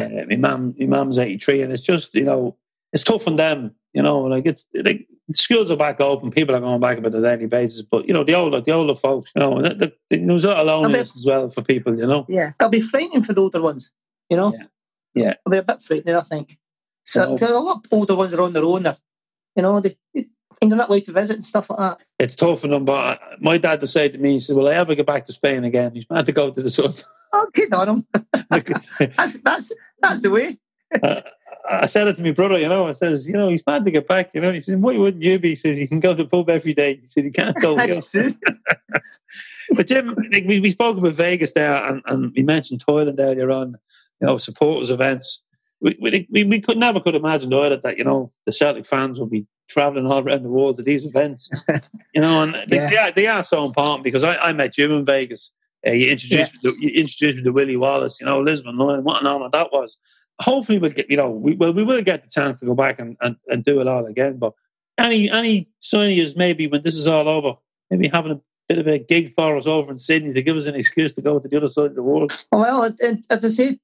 my mum's 83, and it's just it's tough on them. Like it's like schools are back open, people are going back on a daily basis, but the older folks, there's a lot of loneliness as well for people. Yeah, it'll be frightening for the older ones. Yeah, it'll be a bit frightening, I think. So a lot of older ones are on their own. And they're not allowed to visit and stuff like that. It's tough for them, but my dad would say to me, he said, "Will I ever get back to Spain again?" He's mad to go to the sun. Oh, good on him. that's the way. I said it to my brother, I says, he's mad to get back, He says, "Why wouldn't you be?" He says, "You can go to the pub every day." He said, "You can't go." That's true. But Jim, we spoke about Vegas there, and we mentioned Thailand earlier on, supporters events. We never could imagine either that, the Celtic fans will be travelling all around the world to these events, and they are so important, because I met Jim in Vegas. You introduced me to Willie Wallace, Lisbon Line, what an honour that was. Hopefully we'll get, we will get the chance to go back and do it all again. But any sign is maybe when this is all over, maybe having a bit of a gig for us over in Sydney to give us an excuse to go to the other side of the world. Well, as I say,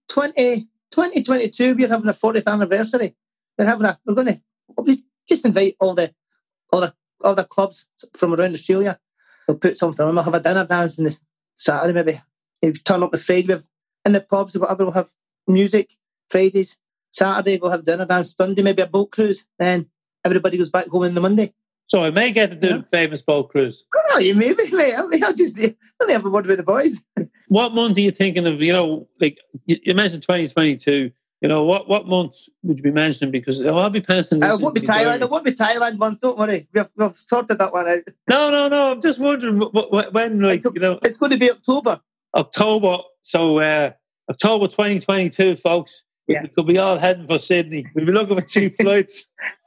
2022, we're having a 40th anniversary. We're going to just invite all the clubs from around Australia. We'll put something on. We'll have a dinner dance on the Saturday, maybe. We'll turn up the Friday in the pubs or whatever. We'll have music Fridays. Saturday we'll have dinner dance. Sunday maybe a boat cruise. Then everybody goes back home on the Monday. So I may get to do the famous boat cruise. Oh, you maybe, mate. I'll just only have a word with the boys. What month are you thinking of? Like you mentioned 2022. What month would you be mentioning? Because I'll be passing this. It won't be Thailand. It won't be Thailand month. Don't worry. We've sorted that one out. No. I'm just wondering when. It's going to be October. October. So October 2022, folks. Yeah. We could be all heading for Sydney. We'll be looking for cheap flights.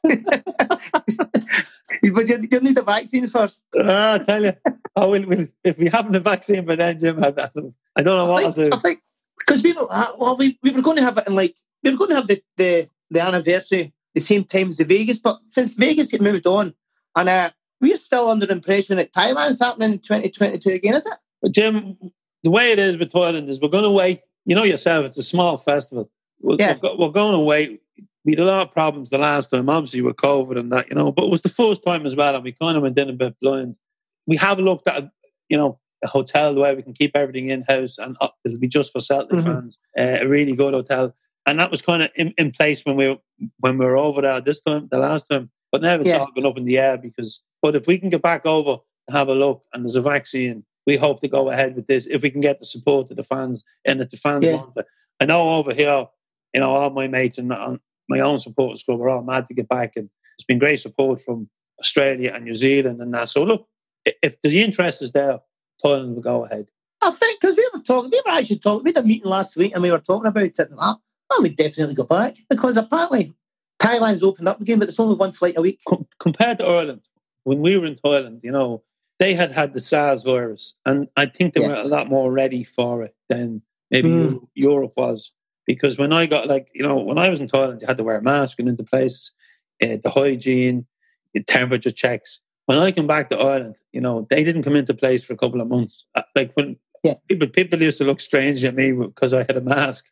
But you need the vaccine first. I tell you, if we haven't the vaccine by then, Jim, I don't know what I'll do. I think because we were going to have it we were going to have the anniversary the same time as the Vegas, but since Vegas had moved on, and we're still under the impression that Thailand's happening in 2022 again, is it? But Jim, the way it is with Thailand is we're going to wait. You know yourself, it's a small festival. We're going to wait. We had a lot of problems the last time, obviously with COVID and that, but it was the first time as well, and we kind of went in a bit blind. We have looked at, a hotel where we can keep everything in-house, and it'll be just for Celtic fans, a really good hotel. And that was kind of in place when we were over there the last time. But now it's all been up in the air but if we can get back over and have a look, and there's a vaccine, we hope to go ahead with this if we can get the support of the fans and that the fans want it. I know over here, all my mates and my own supporters club are all mad to get back, and there's been great support from Australia and New Zealand and that. So look, if the interest is there, Thailand will go ahead. I think, because we had a meeting last week and we were talking about it, and I would definitely go back, because apparently Thailand's opened up again, but it's only one flight a week. Compared to Ireland, when we were in Thailand, they had the SARS virus, and I think they were a lot more ready for it than maybe Europe was. Because when I got, when I was in Thailand, you had to wear a mask and into places, the hygiene, the temperature checks. When I came back to Ireland, they didn't come into place for a couple of months. People used to look strange at me because I had a mask.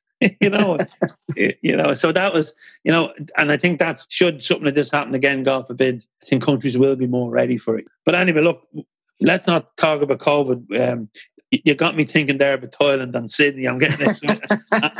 So that was, and I think that should something like this happen again, God forbid, I think countries will be more ready for it. But anyway, look, let's not talk about COVID. You got me thinking there about Thailand and Sydney. I'm getting excited.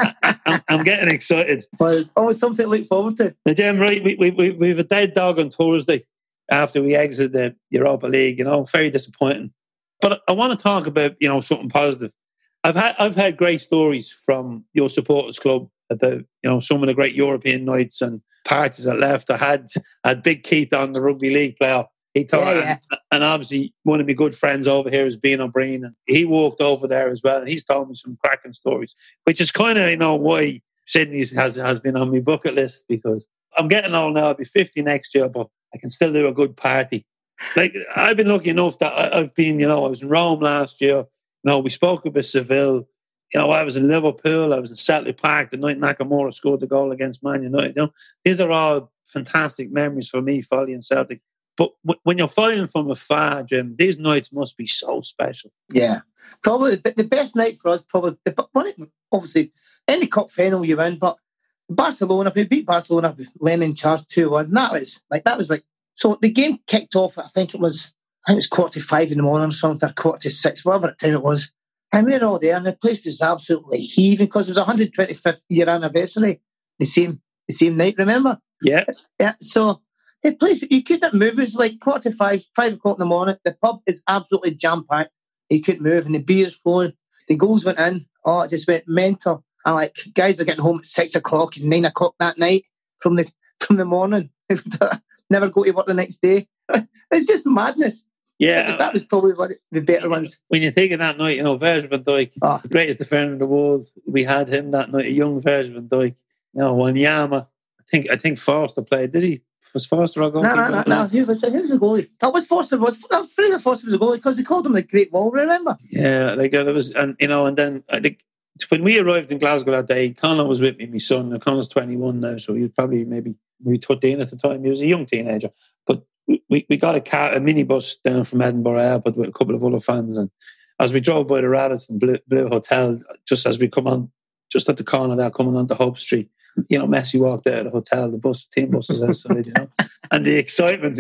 I'm getting excited. Well, it's always something to look forward to. Now, Jim, right, we have a dead dog on Thursday after we exit the Europa League. Very disappointing. But I want to talk about something positive. I've had great stories from your supporters club about some of the great European nights and parties that left. I had Big Keith on, the rugby league player. He told, and obviously one of my good friends over here is Bean O'Brien, and he walked over there as well, and he's told me some cracking stories, which is kind of why Sydney has been on my bucket list, because I'm getting old now. I'll be 50 next year, but I can still do a good party. I've been lucky enough that I've been, I was in Rome last year. We spoke about Seville. I was in Liverpool. I was in Selly Park the night Nakamura scored the goal against Man United. These are all fantastic memories for me, Foley and Celtic. But when you're following from afar, Jim, these nights must be so special. Yeah. Probably the best night for us, obviously, any cup final you win, but Barcelona, we beat Barcelona with Lennon in charge 2-1. That was so the game kicked off, I think it was 5:45 in the morning or something, or 6:45, whatever time it was. And we were all there, and the place was absolutely heaving because it was 125th year anniversary, the same night, remember? Yeah. Yeah, so the place, you couldn't move. It was 5:45, 5 o'clock in the morning. The pub is absolutely jam-packed. You couldn't move, and the beer's flowing. The goals went in. Oh, it just went mental. And guys are getting home at 6 o'clock and 9 o'clock that night from the morning. Never go to work the next day. It's just madness. Yeah. That was probably one of the better ones. When you think of that night, Virgil van Dijk, the greatest defender in the world, we had him that night, a young Virgil van Dijk. Wanyama. I think Forster played, did he? Was Forster a goalie? No. Who was the goalie? That was Forster. Fraser Forster was a goalie because they called him the Great Wall, remember? Yeah, it was, and then I think when we arrived in Glasgow that day, Conor was with me, my son. Conor's 21 now, so he was probably maybe 13 at the time. He was a young teenager. But we got a minibus down from Edinburgh Airport with a couple of other fans, and as we drove by the Radisson Blue Hotel, just as we come on, just at the corner there, coming onto Hope Street, Messi walked out of the hotel, the team bus was outside, and the excitement,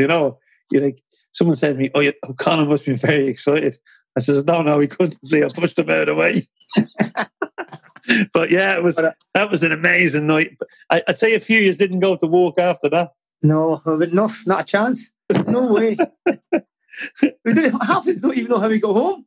someone said to me, Conor must be very excited. I says, no, he couldn't see. I pushed him out of the way. But yeah, that was an amazing night. I'd say a few years didn't go to walk after that. No, enough, not a chance. No way. Half of us don't even know how we go home.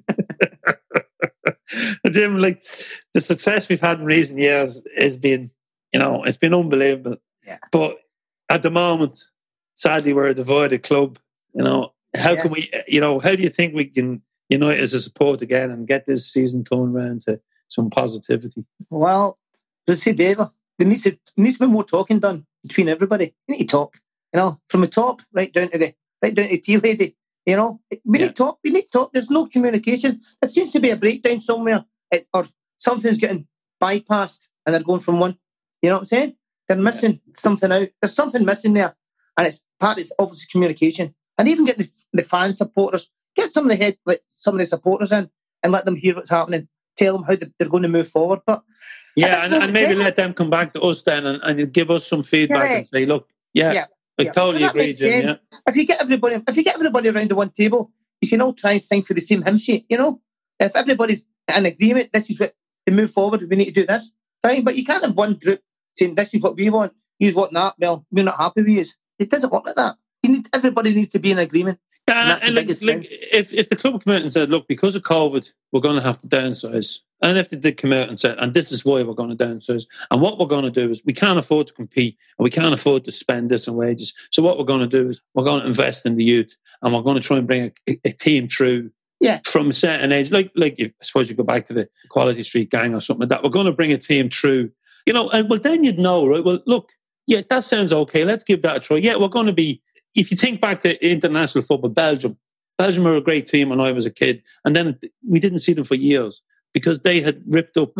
Jim, the success we've had in recent years has been, it's been unbelievable. Yeah. But at the moment, sadly, we're a divided club. How can we, how do you think we can unite as a support again and get this season turned around to some positivity? Well, let's see, There needs to be more talking done between everybody. We need to talk, from the top right down to the tea lady. We need to talk. We need to talk. There's no communication. There seems to be a breakdown somewhere, or something's getting bypassed, and they're going from one. You know what I'm saying? They're missing something out. There's something missing there, and it's obviously communication. And even get the fan supporters, get some of the supporters in, and let them hear what's happening. Tell them how they're going to move forward. But and maybe let them come back to us then and give us some feedback and say, look, I totally agree. Jim, If you get everybody around the one table, you should all try and sing for the same hymn sheet. If everybody's in agreement, this is what to move forward. We need to do this. Fine, but you can't have one group saying this is what we want. You want that. Well, we're not happy with you. It doesn't work like that. Everybody needs to be in agreement. that's the biggest thing. If the club come out and said, look, because of COVID, we're going to have to downsize. And if they did come out and said, and this is why we're going to downsize, and what we're going to do is we can't afford to compete and we can't afford to spend this on wages. So what we're going to do is we're going to invest in the youth and we're going to try and bring a team through from a certain age. Like I suppose you go back to the Quality Street Gang or something like that. We're going to bring a team through, and well, then you'd know, right? Well, look, yeah, that sounds okay. Let's give that a try. Yeah, we're going to be, if you think back to international football, Belgium were a great team when I was a kid. And then we didn't see them for years because they had ripped up,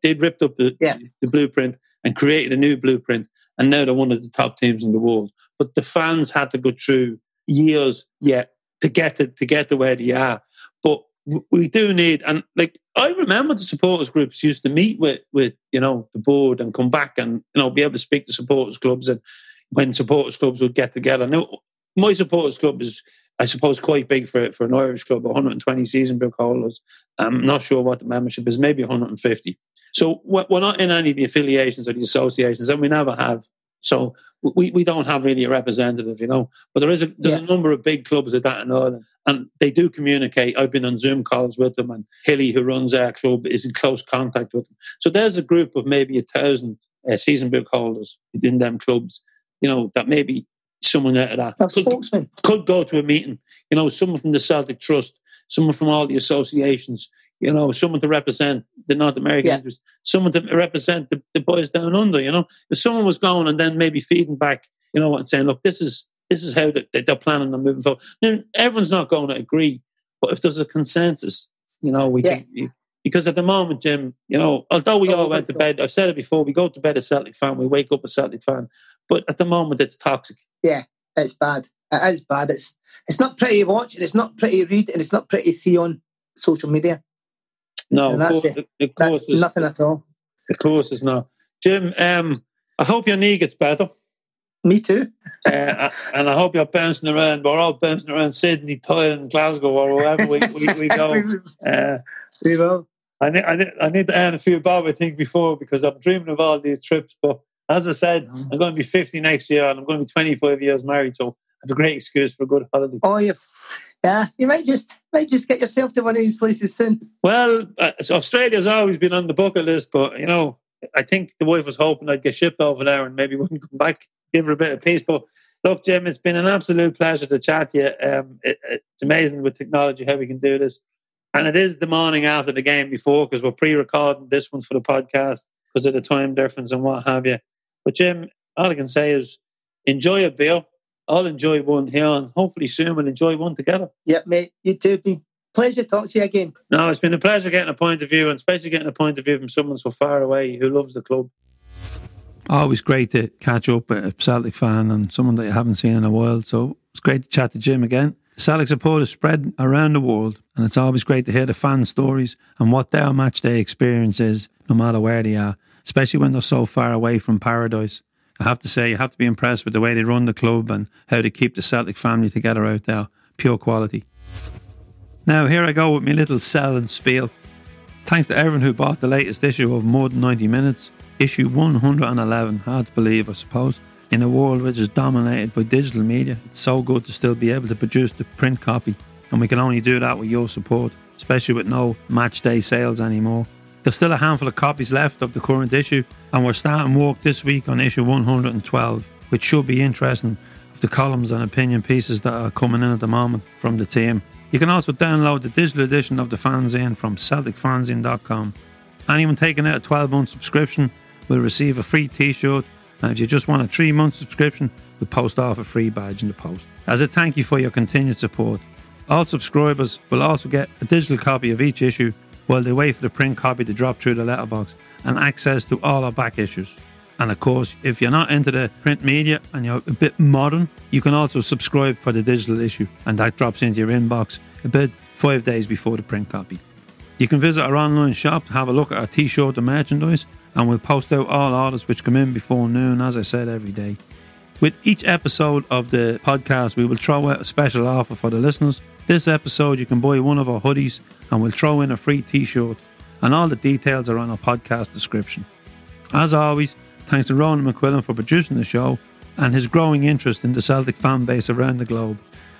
the blueprint and created a new blueprint. And now they're one of the top teams in the world. But the fans had to go through years, to get to where they are. But we do need, and like, I remember the supporters groups used to meet with the board and come back and, be able to speak to supporters clubs, and when supporters clubs would get together. Now, my supporters club is, I suppose, quite big for an Irish club, 120 season book holders. I'm not sure what the membership is, maybe 150. So we're not in any of the affiliations or the associations, and we never have. So we don't have really a representative, But there's a number of big clubs of that in Ireland, and they do communicate. I've been on Zoom calls with them, and Hilly, who runs our club, is in close contact with them. So there's a group of maybe 1,000 season book holders within them clubs, that maybe someone out of that could go to a meeting. Someone from the Celtic Trust, someone from all the associations, someone to represent the North American interest, someone to represent the boys down under, If someone was going and then maybe feeding back, and saying, look, this is how they're planning on moving forward. Now, everyone's not going to agree, but if there's a consensus, we can... Because at the moment, Jim, although we all went to bed, I've said it before, we go to bed a Celtic fan, we wake up a Celtic fan. But at the moment, it's toxic. Yeah, it's bad. It is bad. It's not pretty to watch, and it's not pretty to read, and it's not pretty to see on social media. No, that's nothing at all. Of course it's not. Jim, I hope your knee gets better. Me too. And I hope you're bouncing around. We're all bouncing around Sydney, Thailand, Glasgow, or wherever we go. We will. I need to earn a few bob, I think, before, because I'm dreaming of all these trips. But as I said, I'm going to be 50 next year, and I'm going to be 25 years married, so it's a great excuse for a good holiday. Oh, you might just get yourself to one of these places soon. Well, Australia's always been on the bucket list, but I think the wife was hoping I'd get shipped over there and maybe wouldn't come back, give her a bit of peace. But look, Jim, it's been an absolute pleasure to chat to you. It's amazing with technology how we can do this. And it is the morning after the game before, because we're pre-recording this one for the podcast because of the time difference and what have you. But Jim, all I can say is enjoy a beer. I'll enjoy one here, and hopefully soon we'll enjoy one together. Yep, mate. You too. Pleasure to talk to you again. No, it's been a pleasure getting a point of view, and especially getting a point of view from someone so far away who loves the club. Always great to catch up with a Celtic fan and someone that you haven't seen in a while. So it's great to chat to Jim again. Celtic support is spread around the world, and it's always great to hear the fan stories and what their match day experience is, no matter where they are, especially when they're so far away from paradise. I have to say, you have to be impressed with the way they run the club and how they keep the Celtic family together out there. Pure quality. Now, here I go with my little sell and spiel. Thanks to everyone who bought the latest issue of More Than 90 Minutes, issue 111, hard to believe, I suppose. In a world which is dominated by digital media, it's so good to still be able to produce the print copy, and we can only do that with your support, especially with no match day sales anymore. There's still a handful of copies left of the current issue, and we're starting work this week on issue 112, which should be interesting, of the columns and opinion pieces that are coming in at the moment from the team. You can also download the digital edition of the fanzine from CelticFanzine.com. Anyone taking out a 12-month subscription will receive a free t-shirt, and if you just want a 3-month subscription, we'll post off a free badge in the post. As a thank you for your continued support, all subscribers will also get a digital copy of each issue while they wait for the print copy to drop through the letterbox, and access to all our back issues. And of course, if you're not into the print media and you're a bit modern, you can also subscribe for the digital issue, and that drops into your inbox about 5 days before the print copy. You can visit our online shop to have a look at our t-shirt and merchandise, and we'll post out all orders which come in before noon, as I said, every day. With each episode of the podcast, we will throw out a special offer for the listeners. This episode, you can buy one of our hoodies, and we'll throw in a free t-shirt, and all the details are on our podcast description. As always, thanks to Ronan McQuillan for producing the show and his growing interest in the Celtic fan base around the globe.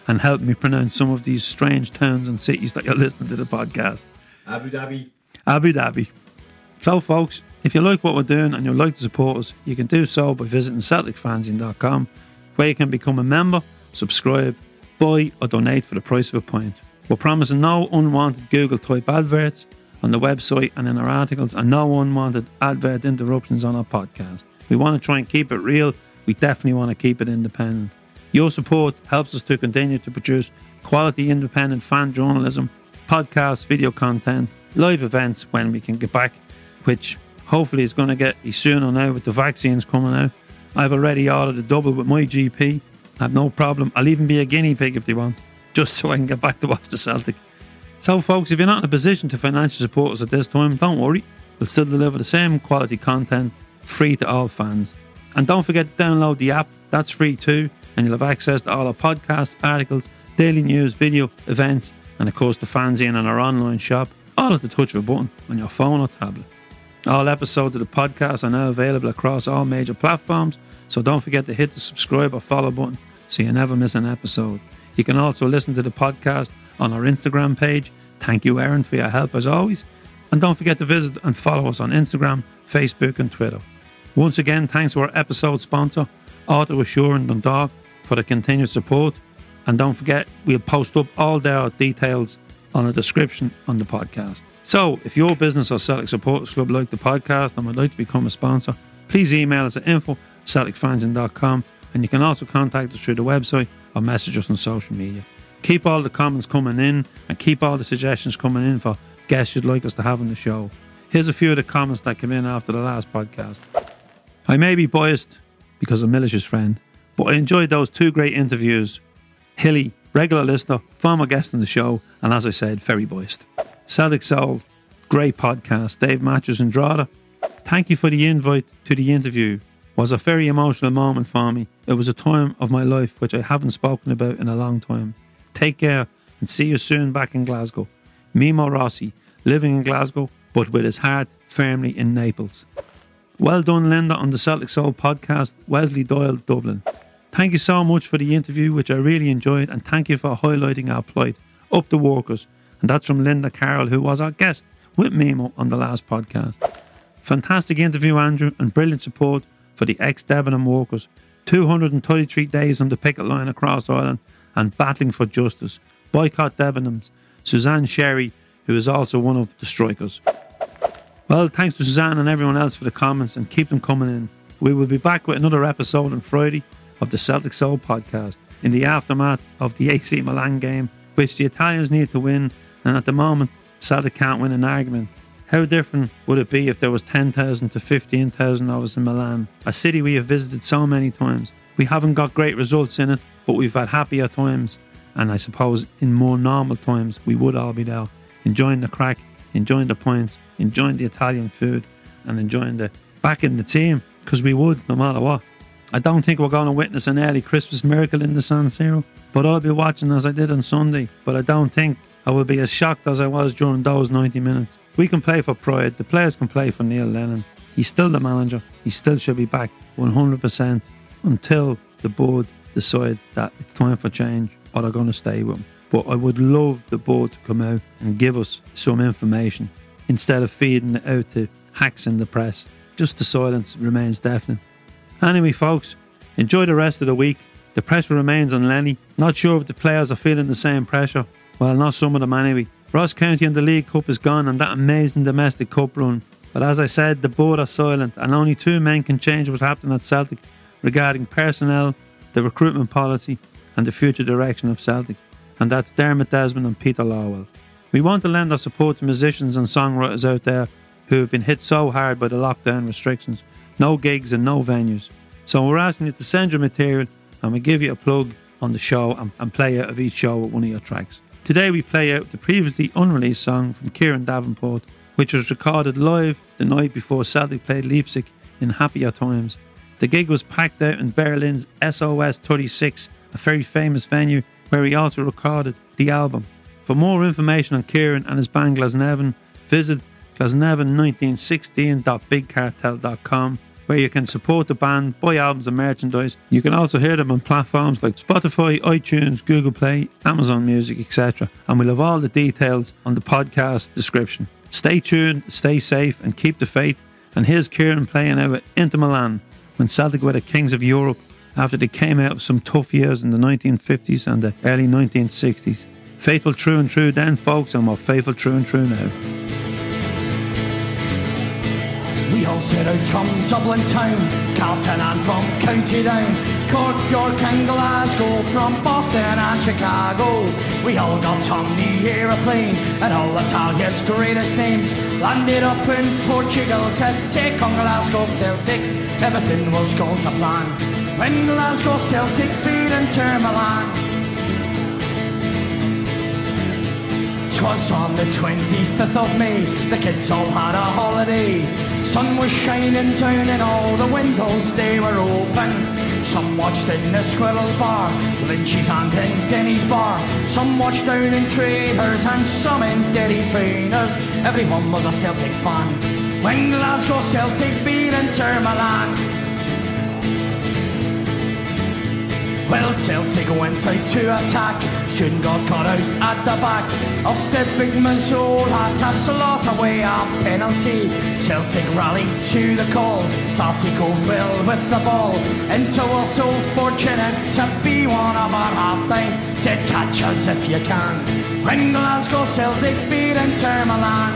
and help me pronounce some of these strange towns and cities that you're listening to the podcast. Abu Dhabi. Abu Dhabi. So, folks, if you like what we're doing and you'd like to support us, you can do so by visiting CelticFanzine.com, where you can become a member, subscribe, buy or donate for the price of a pint. We're promising no unwanted Google-type adverts on the website and in our articles, and no unwanted advert interruptions on our podcast. We want to try and keep it real. We definitely want to keep it independent. Your support helps us to continue to produce quality independent fan journalism, podcasts, video content, live events when we can get back, which hopefully is going to get sooner now with the vaccines coming out. I've already ordered a double with my GP. I have no problem. I'll even be a guinea pig if they want, just so I can get back to watch the Celtic. So, folks, if you're not in a position to financially support us at this time, don't worry. We'll still deliver the same quality content, free to all fans. And don't forget to download the app. That's free too. And you'll have access to all our podcasts, articles, daily news, video, events, and of course the fanzine and our online shop, all at the touch of a button on your phone or tablet. All episodes of the podcast are now available across all major platforms, so don't forget to hit the subscribe or follow button so you never miss an episode. You can also listen to the podcast on our Instagram page. Thank you, Aaron, for your help as always. And don't forget to visit and follow us on Instagram, Facebook and Twitter. Once again, thanks to our episode sponsor, Auto Assurance Dundalk, for the continued support. And don't forget, we'll post up all their details on a description on the podcast. So, if your business or Celtic Supporters Club like the podcast and would like to become a sponsor, please email us at info@celticfanzine.com, and you can also contact us through the website or message us on social media. Keep all the comments coming in and keep all the suggestions coming in for guests you'd like us to have on the show. Here's a few of the comments that came in after the last podcast. I may be biased because I'm Milish's friend, but I enjoyed those two great interviews. Hilly, regular listener, former guest on the show, and as I said, very biased. Celtic Soul, great podcast. Dave Matthews and Drogheda, thank you for the invite to the interview. Was a very emotional moment for me. It was a time of my life which I haven't spoken about in a long time. Take care and see you soon back in Glasgow. Mimo Rossi, living in Glasgow, but with his heart firmly in Naples. Well done, Linda, on the Celtic Soul podcast. Wesley Doyle, Dublin. Thank you so much for the interview, which I really enjoyed, and thank you for highlighting our plight. Up the workers. And that's from Linda Carroll, who was our guest with Mimo on the last podcast. Fantastic interview, Andrew, and brilliant support for the ex-Debenham workers. 233 days on the picket line across Ireland and battling for justice. Boycott Debenhams. Suzanne Sherry, who is also one of the strikers. Well, thanks to Suzanne and everyone else for the comments, and keep them coming in. We will be back with another episode on Friday of the Celtic Soul podcast in the aftermath of the AC Milan game, which the Italians need to win, and at the moment Celtic can't win an argument. How different would it be if there was 10,000 to 15,000 of us in Milan, a city we have visited so many times? We haven't got great results in it, but we've had happier times, and I suppose in more normal times we would all be there, enjoying the crack, enjoying the points, enjoying the Italian food, and enjoying the back in the team, because we would no matter what. I don't think we're going to witness an early Christmas miracle in the San Siro, but I'll be watching as I did on Sunday. But I don't think I will be as shocked as I was during those 90 minutes. We can play for pride. The players can play for Neil Lennon. He's still the manager. He still should be back 100% until the board decide that it's time for change or they're going to stay with him. But I would love the board to come out and give us some information instead of feeding it out to hacks in the press. Just the silence remains deafening. Anyway, folks, enjoy the rest of the week. The pressure remains on Lenny. Not sure if the players are feeling the same pressure. Well, not some of them anyway. Ross County and the League Cup is gone, and that amazing domestic cup run. But as I said, the board are silent, and only two men can change what's happening at Celtic regarding personnel, the recruitment policy and the future direction of Celtic. And that's Dermot Desmond and Peter Lawwell. We want to lend our support to musicians and songwriters out there who have been hit so hard by the lockdown restrictions. No gigs and no venues. So we're asking you to send your material, and we give you a plug on the show and play out of each show with one of your tracks. Today we play out the previously unreleased song from Kieran Davenport, which was recorded live the night before Celtic played Leipzig in happier times. The gig was packed out in Berlin's SOS 36, a very famous venue where he also recorded the album. For more information on Kieran and his band Glasnevin, visit glasnevin1916.bigcartel.com. where you can support the band, buy albums and merchandise. You can also hear them on platforms like Spotify, iTunes, Google Play, Amazon Music, etc. And we'll have all the details on the podcast description. Stay tuned, stay safe and keep the faith. And here's Kieran playing out with Inter Milan when Celtic were the kings of Europe after they came out of some tough years in the 1950s and the early 1960s. Faithful true and true then, folks, and more faithful true and true now. We all set out from Dublin town, Carlton and from County Down, Cork, York and Glasgow, from Boston and Chicago. We all got on the aeroplane and all Italia's greatest names landed up in Portugal to take on Glasgow Celtic. Everything was going to plan when Glasgow Celtic beat Inter Milan. 'Twas on the 25th of May, the kids all had a holiday. Sun was shining down and all the windows, they were open. Some watched in the Squirrel Bar, Lynch's and in Denny's Bar. Some watched down in Traders and some in Derry Trainers. Everyone was a Celtic fan when Glasgow Celtic beat Inter Milan. Well, Celtic went out to attack, soon got caught out at the back. Upstead Big Mazola had to slot away a penalty. Celtic rallied to the call, Celtic go well with the ball. Inter was so fortunate to be one of our half-time. Said catch us if you can when Glasgow Celtic beat Inter Milan.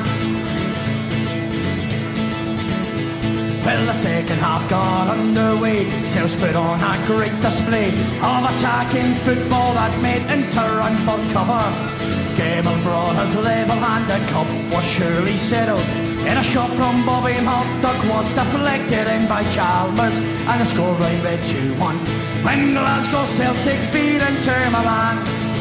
Well, the second half got underway. Celts put on a great display of attacking football that made Inter run for cover. Gable brought his level hand, the cup was surely settled. In a shot from Bobby Murdoch was deflected in by Chalmers, and the scoreline read 2-1 when Glasgow Celtic beat Inter Milan.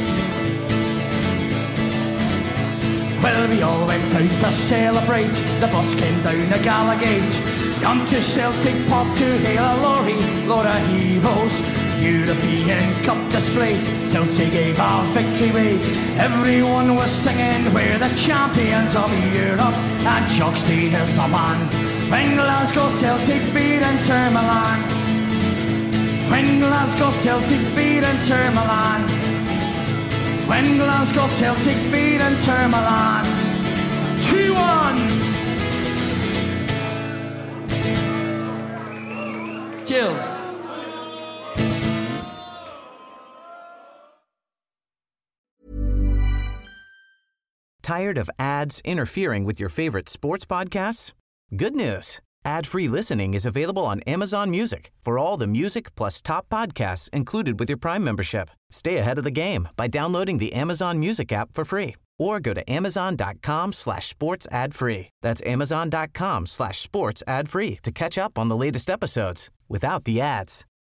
Well, we all went out to celebrate. The bus came down the Gallagate onto Celtic pub to hail a lorry load of heroes. European Cup display, Celtic gave our victory way. Everyone was singing, we're the champions of Europe, and Jock Stein is a man when Glasgow Celtic beat Inter Milan. When Glasgow Celtic beat Inter Milan. When Glasgow Celtic beat Inter Milan 2-1. Cheers. Tired of ads interfering with your favorite sports podcasts? Good news. Ad-free listening is available on Amazon Music for all the music plus top podcasts included with your Prime membership. Stay ahead of the game by downloading the Amazon Music app for free or go to amazon.com/sports ad free. That's amazon.com/sports ad free to catch up on the latest episodes without the ads.